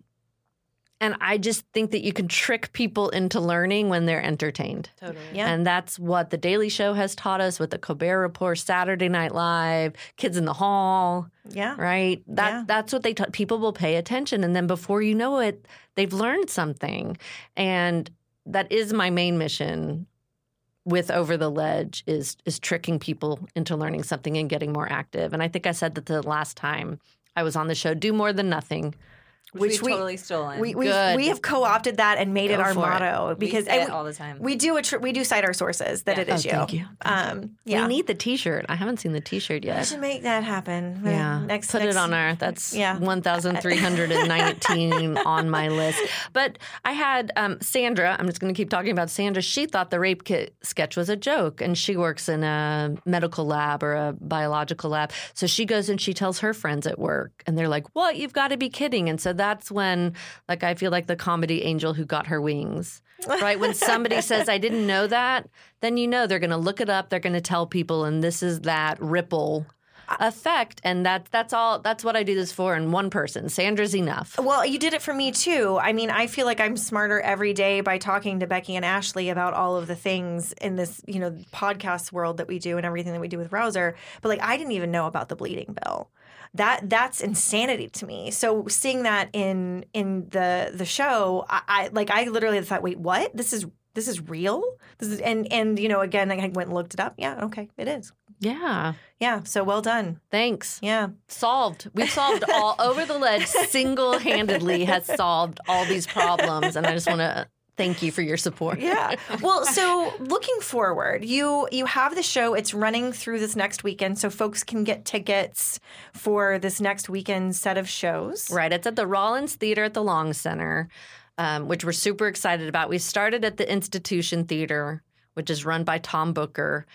and I just think that you can trick people into learning when they're entertained. Totally. Yeah. And that's what The Daily Show has taught us with the Colbert Report, Saturday Night Live, Kids in the Hall. Yeah. Right? That Yeah. That's what they taught. People will pay attention. And then before you know it, they've learned something. And that is my main mission with Over the Ledge is is tricking people into learning something and getting more active. And I think I said that the last time I was on the show, do more than nothing. Which, Which we've we- totally stolen. We we Good. we have co-opted that and made it Go our for it. motto We because say and it all the time. we do a tr- we do cite our sources that Yeah. it is Oh, you. thank you. Um, yeah. We need the T-shirt. I haven't seen the T-shirt We yet. should make that happen. Yeah, Next, put next, it on our. That's yeah. one thousand three hundred and nineteen on my list. But I had um, Sandra. I'm just going to keep talking about Sandra. She thought the rape kit sketch was a joke, and she works in a medical lab or a biological lab. So she goes and she tells her friends at work, and they're like, "What? You've got to be kidding!" And so that's when, like, I feel like the comedy angel who got her wings. Right? When somebody says, I didn't know that, then you know they're going to look it up. They're going to tell people. And this is that ripple effect. And that, that's all. That's what I do this for. And one person. Sandra's enough. Well, you did it for me too. I mean, I feel like I'm smarter every day by talking to Becky and Ashley about all of the things in this, you know, podcast world that we do and everything that we do with Rouser. But like, I didn't even know about the bleeding bill. That that's insanity to me. So seeing that in in the the show, I, I like I literally thought, wait, what? This is this is real. This is and and you know again, I went and looked it up. Yeah, okay, it is. Yeah. Yeah, so well done. Thanks. Yeah. Solved. We've solved all Over the Ledge single handedly has solved all these problems. And I just want to thank you for your support. Yeah. Well, so looking forward, you you have the show. It's running through this next weekend, so folks can get tickets for this next weekend set of shows. Right. It's at the Rollins Theater at the Long Center, um, which we're super excited about. We started at the Institution Theater, which is run by Tom Booker.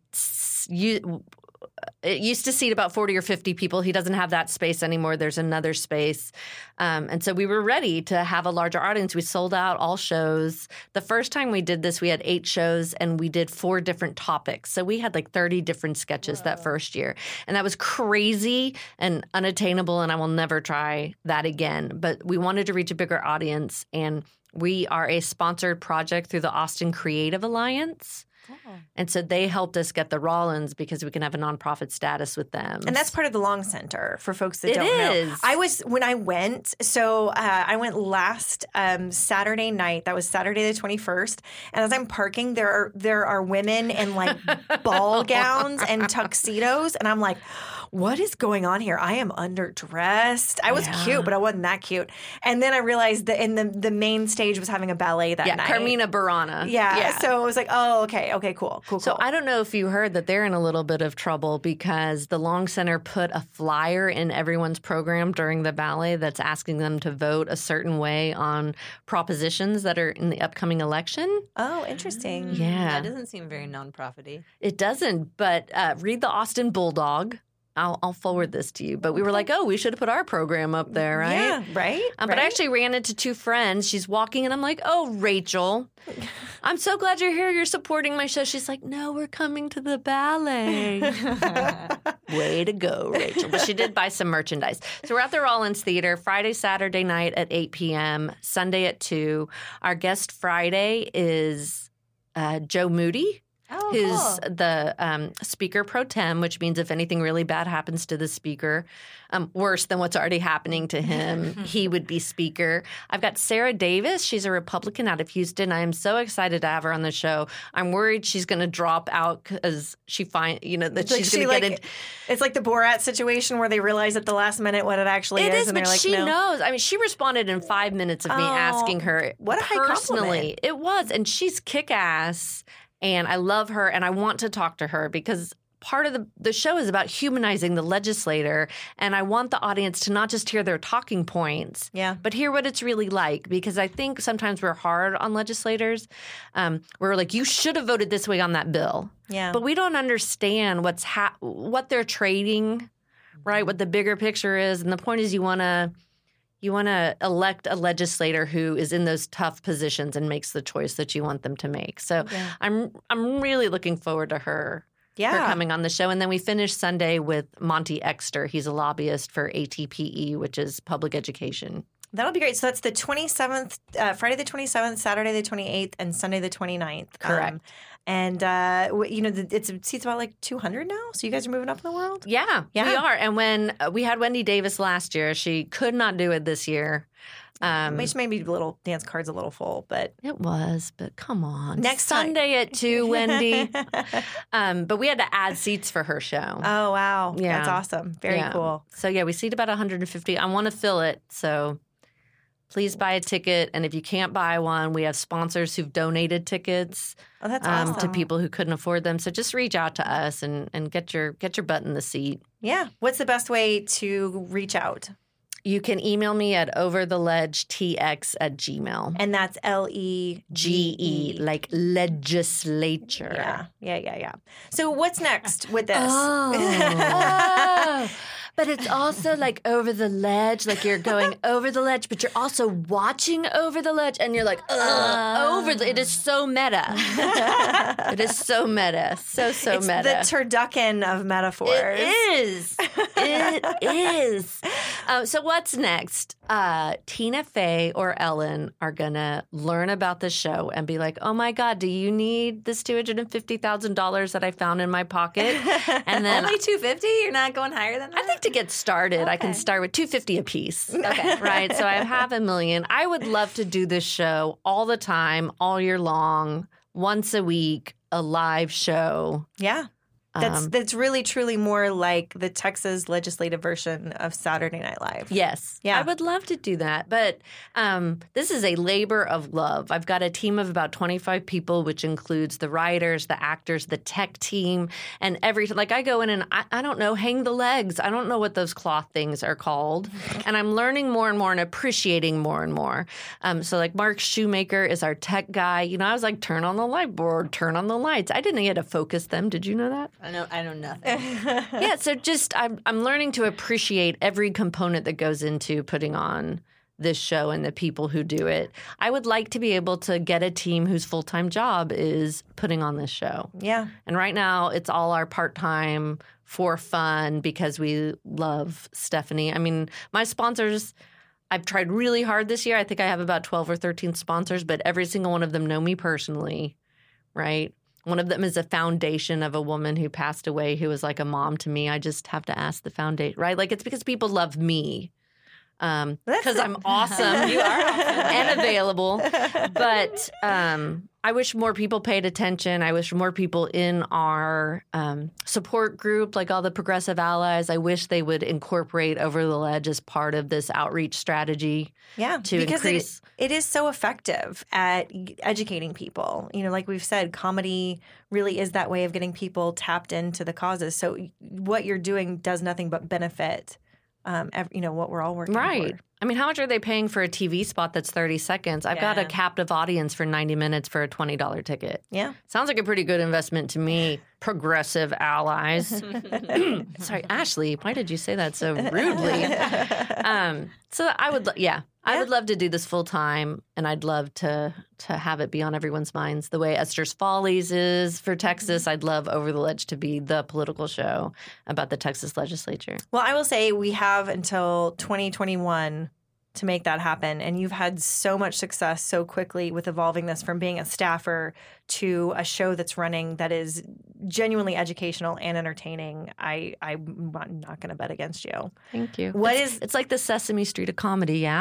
It's you. It used to seat about forty or fifty people. He doesn't have that space anymore. There's another space. Um, and so we were ready to have a larger audience. We sold out all shows. The first time we did this, we had eight shows and we did four different topics. So we had like thirty different sketches that first year. And that was crazy and unattainable. And I will never try that again. But we wanted to reach a bigger audience. And we are a sponsored project through the Austin Creative Alliance. And so they helped us get the Rollins because we can have a nonprofit status with them. And that's part of the Long Center for folks that It don't know. is. I was when I went. So uh, I went last um, Saturday night. That was Saturday the twenty-first. And as I'm parking, there are there are women in like ball gowns and tuxedos, and I'm like, what is going on here? I am underdressed. I was Yeah. cute, but I wasn't that cute. And then I realized that in the the main stage was having a ballet that yeah, night. Carmina Burana. Yeah, So it was like, oh, okay, okay, cool, cool, So cool. I don't know if you heard that they're in a little bit of trouble because the Long Center put a flyer in everyone's program during the ballet that's asking them to vote a certain way on propositions that are in the upcoming election. oh, interesting. Yeah. That doesn't seem very non-profity. It doesn't, but uh, read the Austin Bulldog. I'll, I'll forward this to you. But we were like, oh, we should have put our program up there, right? Yeah, right. Um, But I right? actually ran into two friends. She's walking, and I'm like, oh, Rachel, I'm so glad you're here. You're supporting my show. She's like, no, we're coming to the ballet. Way to go, Rachel. But she did buy some merchandise. So we're at the Rollins Theater Friday, Saturday night at eight p.m., Sunday at two. Our guest Friday is uh, Joe Moody. Oh, who's cool. the um, speaker pro tem, which means if anything really bad happens to the speaker, um, worse than what's already happening to him, he would be speaker. I've got Sarah Davis. She's a Republican out of Houston. I am so excited to have her on the show. I'm worried she's going to drop out because she find you know that It's like she's she going to like get in. it's like the Borat situation where they realize at the last minute what it actually It is, is, and but they're like, she no. knows. I mean, she responded in five minutes of me Oh, asking her what a high personally. compliment. It was, and she's kick-ass, and I love her, and I want to talk to her because part of the, the show is about humanizing the legislator, and I want the audience to not just hear their talking points, Yeah. but hear what it's really like, because I think sometimes we're hard on legislators. Um, we're like, you should have voted this way on that bill. Yeah. But we don't understand what's ha- what they're trading, right? What the bigger picture is, and the point is, you want to you want to elect a legislator who is in those tough positions and makes the choice that you want them to make. So Yeah. I'm I'm really looking forward to her. Yeah. Her coming on the show, and then we finished Sunday with Monty Exter. He's a lobbyist for A T P E, which is public education. That'll be great. So that's the twenty-seventh, uh, Friday the twenty-seventh, Saturday the twenty-eighth, and Sunday the twenty-ninth. Correct. Um, and, uh, w- you know, the, it's, it seats about like two hundred now. So you guys are moving up in the world? Yeah, Yeah. we are. And when uh, we had Wendy Davis last year, she could not do it this year. Um, Which maybe a little dance card's a little full, but It was, but come on. Next time. Sunday at two, Wendy. um, but we had to add seats for her show. Oh, wow. Yeah. That's awesome. Very Yeah. cool. So, yeah, we seat about one hundred fifty. I want to fill it. So please buy a ticket. And if you can't buy one, we have sponsors who've donated tickets Oh, that's um, awesome. to people who couldn't afford them. So just reach out to us and, and get your get your butt in the seat. Yeah. What's the best way to reach out? You can email me at overtheledgetx at gmail. And that's L E G E, like legislature. Yeah. Yeah. Yeah. Yeah. So what's next with this? Oh. But it's also like over the ledge, like you're going over the ledge, but you're also watching over the ledge, and you're like, ugh, over the, it is so meta. It is so meta. So, so it's meta. the turducken of metaphors. It is. It is. Um, so what's next? Uh, Tina Fey or Ellen are going to learn about the show and be like, oh, my God, do you need this two hundred fifty thousand dollars that I found in my pocket? And then Only two hundred fifty dollars? You're not going higher than that? I think to get started, I can Okay. start with two hundred fifty dollars a piece. Okay. Right? So I have half a million. I would love to do this show all the time, all year long, once a week, a live show. Yeah. That's Um, that's really truly more like the Texas legislative version of Saturday Night Live. Yes. Yeah. I would love to do that. But um, this is a labor of love. I've got a team of about twenty-five people, which includes the writers, the actors, the tech team, and everything. Like I go in and I, I don't know, hang the legs. I don't know what those cloth things are called. And I'm learning more and more and appreciating more and more. Um, so like Mark Shoemaker is our tech guy. You know, I was like, turn on the light board, turn on the lights. I didn't know you had to focus them. Did you know that? I know, I know nothing. Yeah, so just I'm I'm learning to appreciate every component that goes into putting on this show and the people who do it. I would like to be able to get a team whose full-time job is putting on this show. Yeah. And right now it's all our part-time for fun because we love Stephanie. I mean, my sponsors, I've tried really hard this year. I think I have about twelve or thirteen sponsors, but every single one of them know me personally, right? One of them is a foundation of a woman who passed away who was like a mom to me. I just have to ask the foundation, right? Like it's because people love me um, That's because it. I'm awesome. You are awesome. and available. But um, I wish more people paid attention. I wish more people in our um, support group, like all the progressive allies, I wish they would incorporate Over the Ledge as part of this outreach strategy. Yeah, to because increase- it, it is so effective at educating people. You know, like we've said, comedy really is that way of getting people tapped into the causes. So what you're doing does nothing but benefit, um, ev- you know, what we're all working Right. for. I mean, how much are they paying for a T V spot that's thirty seconds? I've got a Yeah. captive audience for ninety minutes for a twenty dollars ticket. Yeah. Sounds like a pretty good investment to me, progressive allies. Sorry, Ashley, why did you say that so rudely? Um, so I would, lo- yeah, I Yeah. would love to do this full time, and I'd love to to have it be on everyone's minds the way Esther's Follies is for Texas. I'd love Over the Ledge to be the political show about the Texas legislature. Well, I will say we have until twenty twenty-one to make that happen. And you've had so much success so quickly with evolving this from being a staffer to a show that's running that is genuinely educational and entertaining, I, I'm not going to bet against you. Thank you. What it's, is- It's like the Sesame Street of comedy, yeah?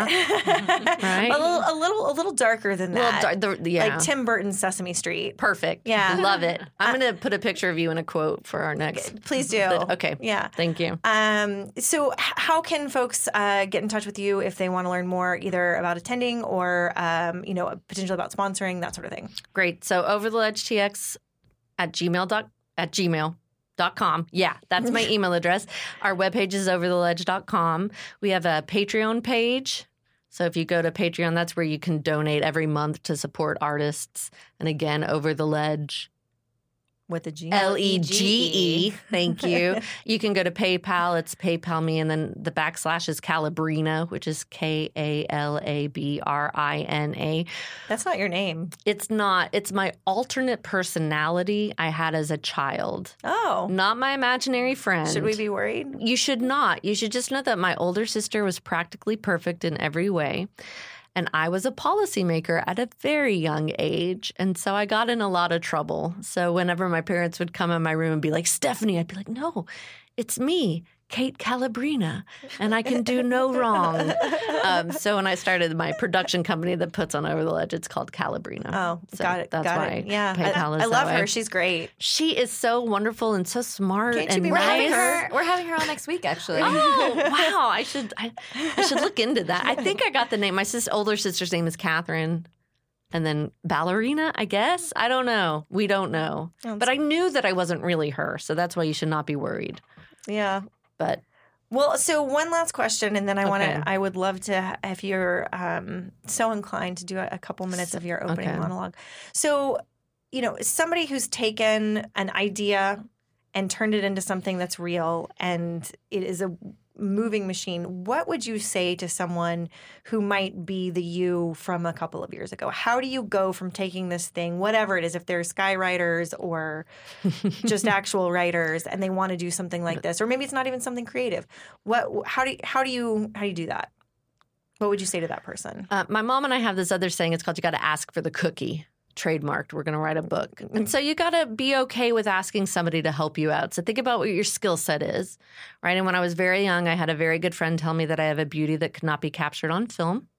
Right? A little, a little, a little darker than Well, that. dar- the- yeah. Like Tim Burton's Sesame Street. Perfect. Yeah. Love it. I'm going to put a picture of you in a quote for our next. Please do. Okay. Yeah. Thank you. Um, so, h- how can folks uh, get in touch with you if they want to learn more, either about attending or, um, you know, potentially about sponsoring, that sort of thing? Great. So over the ledge T X at gmail dot at gmail. Dot com. Yeah, that's my email address. Our webpage is over the ledge dot com. We have a Patreon page. So if you go to Patreon, that's where you can donate every month to support artists. And again, Over the Ledge. With the G. L E G E. Thank you. You can go to PayPal. It's PayPal me. And then the backslash is Calabrina, which is K A L A B R I N A. That's not your name. It's not. It's my alternate personality I had as a child. Oh. Not my imaginary friend. Should we be worried? You should not. You should just know that my older sister was practically perfect in every way. And I was a policymaker at a very young age. And so I got in a lot of trouble. So whenever my parents would come in my room and be like, Stephanie, I'd be like, no, it's me, Kate Calabrina, and I can do no wrong. Um, so when I started my production company that puts on Over the Ledge, it's called Calabrina. Oh, so got it. That's got why it. Yeah. PayPal I, is I love that her. way. She's great. She is so wonderful and so smart Can't you and be We're having nice. her. We're having her on next week, actually. Oh wow! I should I, I should look into that. I think I got the name. My sis, older sister's name is Catherine, and then Ballerina. I guess I don't know. We don't know. But I knew that I wasn't really her, so that's why you should not be worried. Yeah. But Well, so one last question, and then I want Okay. to. I would love to, if you're um, so inclined, to do a, a couple minutes of your opening Okay. monologue. So, you know, somebody who's taken an idea and turned it into something that's real, and it is a moving machine. What would you say to someone who might be the you from a couple of years ago? How do you go from taking this thing, whatever it is, if they're skywriters or just actual writers, and they want to do something like this, or maybe it's not even something creative? What? How do you, how do you how do you do that? What would you say to that person? uh, my mom and I have this other saying. It's called "You got to ask for the cookie." Trademarked. We're going to write a book, and so you got to be okay with asking somebody to help you out. So think about what your skill set is, right? And when I was very young, I had a very good friend tell me that I have a beauty that could not be captured on film.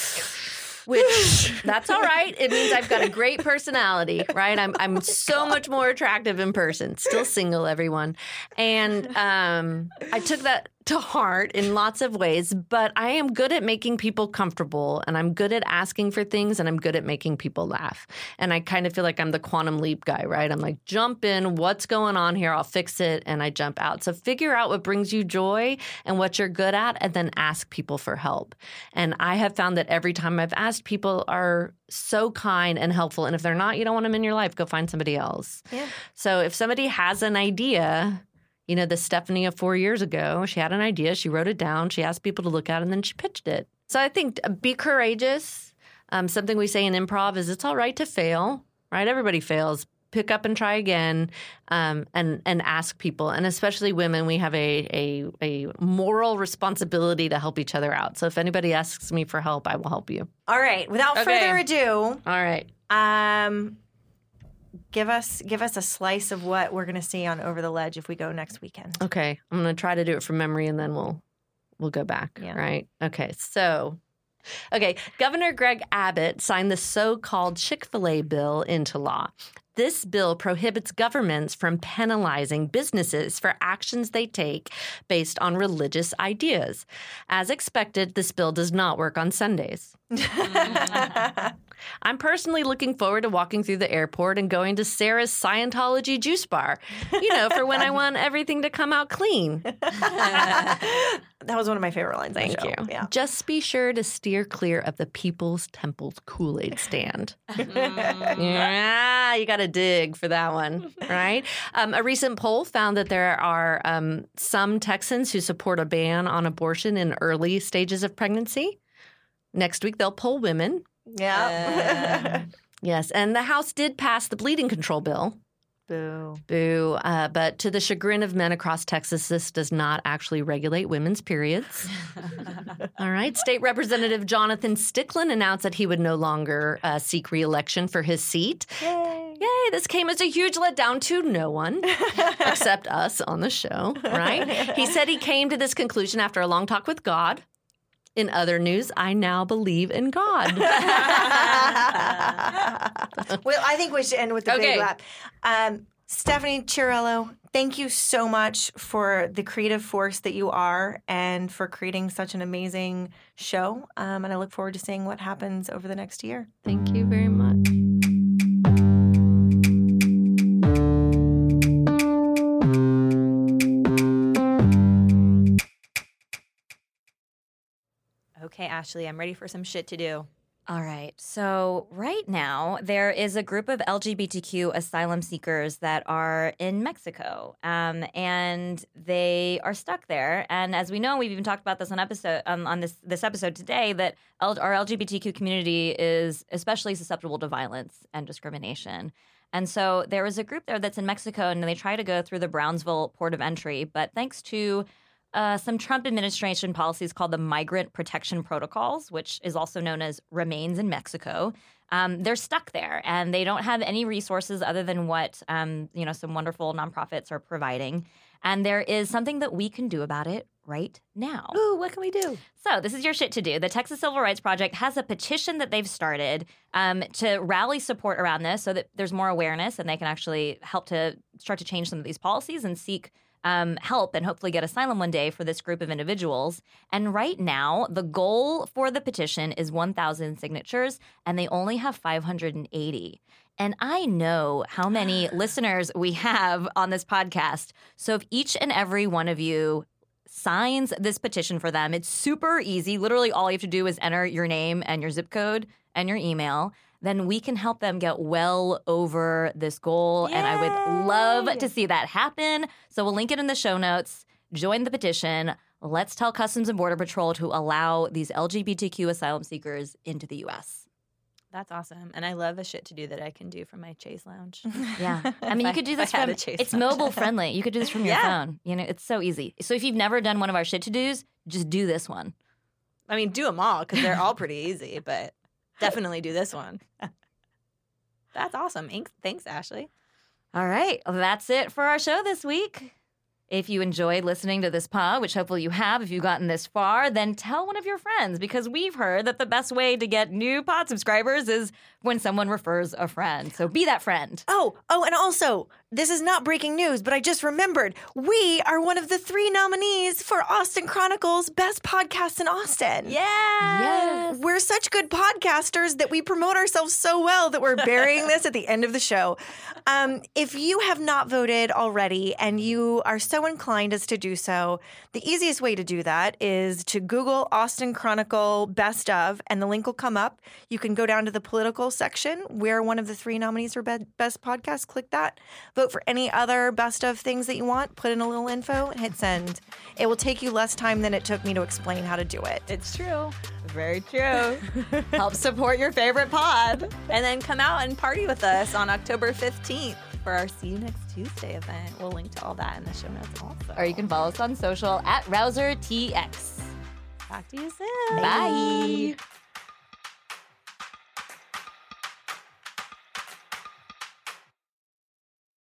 Which that's all right. It means I've got a great personality, right? I'm I'm so much more attractive in person. Still single, everyone. And um, I took that to heart in lots of ways, but I am good at making people comfortable, and I'm good at asking for things, and I'm good at making people laugh. And I kind of feel like I'm the quantum leap guy, right? I'm like, jump in, what's going on here? I'll fix it, and I jump out. So figure out what brings you joy and what you're good at, and then ask people for help. And I have found that every time I've asked, people are so kind and helpful. And if they're not, you don't want them in your life, go find somebody else. Yeah. So if somebody has an idea, you know, the Stephanie of four years ago, she had an idea, she wrote it down, she asked people to look at it, and then she pitched it. So I think uh, be courageous. Um, something we say in improv is it's all right to fail, right? Everybody fails. Pick up and try again, um, and and ask people, and especially women, we have a, a a moral responsibility to help each other out. So if anybody asks me for help, I will help you. All right. Without Okay. further ado, All right. um, give us give us a slice of what we're going to see on Over the Ledge if we go next weekend. Okay, I'm going to try to do it from memory, and then we'll we'll go back. Yeah. Right? Okay. So, okay, Governor Greg Abbott signed the so-called Chick-fil-A bill into law. This bill prohibits governments from penalizing businesses for actions they take based on religious ideas. As expected, this bill does not work on Sundays. I'm personally looking forward to walking through the airport and going to Sarah's Scientology juice bar, you know, for when I want everything to come out clean. That was one of my favorite lines. on the Thank show. you. Yeah. Just be sure to steer clear of the People's Temple's Kool-Aid stand. Yeah, you got to dig for that one, right? Um, a recent poll found that there are um, some Texans who support a ban on abortion in early stages of pregnancy. Next week, they'll poll women. Yeah. Yes, and the House did pass the bleeding control bill. Boo. Boo. Uh, but to the chagrin of men across Texas, this does not actually regulate women's periods. All right. State Representative Jonathan Stickland announced that he would no longer uh, seek re-election for his seat. Yay. Yay, this came as a huge letdown to no one except us on the show, right? He said he came to this conclusion after a long talk with God. In other news, I now believe in God. Well, I think we should end with the Okay. big lap. Um, Stephanie Chiarello, thank you so much for the creative force that you are and for creating such an amazing show. Um, and I look forward to seeing what happens over the next year. Thank you very much. Okay, Ashley, I'm ready for some shit to do. All right. So, right now, there is a group of L G B T Q asylum seekers that are in Mexico, um, and they are stuck there. And as we know, we've even talked about this on episode um, on this this episode today that L- our L G B T Q community is especially susceptible to violence and discrimination. And so, there is a group there that's in Mexico, and they try to go through the Brownsville port of entry, but thanks to Uh, some Trump administration policies called the Migrant Protection Protocols, which is also known as Remains in Mexico. Um, they're stuck there, and they don't have any resources other than what um, you know some wonderful nonprofits are providing. And there is something that we can do about it right now. Ooh, what can we do? So this is your shit to do. The Texas Civil Rights Project has a petition that they've started um, to rally support around this so that there's more awareness and they can actually help to start to change some of these policies and seek Um, help and hopefully get asylum one day for this group of individuals. And right now, the goal for the petition is one thousand signatures, and they only have five hundred eighty. And I know how many listeners we have on this podcast. So if each and every one of you signs this petition for them, it's super easy. Literally, all you have to do is enter your name and your zip code and your email. Then we can help them get well over this goal. Yay! And I would love to see that happen. So we'll link it in the show notes. Join the petition. Let's tell Customs and Border Patrol to allow these L G B T Q asylum seekers into the U S. That's awesome. And I love a shit to do that I can do from my Chase Lounge. Yeah. I mean, you If I- could do if this I had from, a Chase it's Lounge. mobile friendly. You could do this from your Yeah. phone. You know, it's so easy. So if you've never done one of our shit to dos, just do this one. I mean, do them all because they're all pretty easy, but definitely do this one. That's awesome. Thanks, Thanks, Ashley. All right. Well, that's it for our show this week. If you enjoyed listening to this pod, which hopefully you have if you've gotten this far, then tell one of your friends because we've heard that the best way to get new pod subscribers is when someone refers a friend. So be that friend. Oh, oh, and also, this is not breaking news, but I just remembered we are one of the three nominees for Austin Chronicles Best Podcast in Austin. Yes. We're such good podcasters that we promote ourselves so well that we're burying this at the end of the show. Um, if you have not voted already and you are so inclined as to do so, the easiest way to do that is to Google Austin Chronicle Best of, and the link will come up. You can go down to the political section. We're one of the three nominees for be- Best Podcast. Click that. Vote for any other Best of things that you want. Put in a little info and hit send. It will take you less time than it took me to explain how to do it. It's true. Very true. Help support your favorite pod. And then come out and party with us on October fifteenth for our See You Next Tuesday event. We'll link to all that in the show notes also. Or you can follow us on social at RouserTX. Talk to you soon. Bye.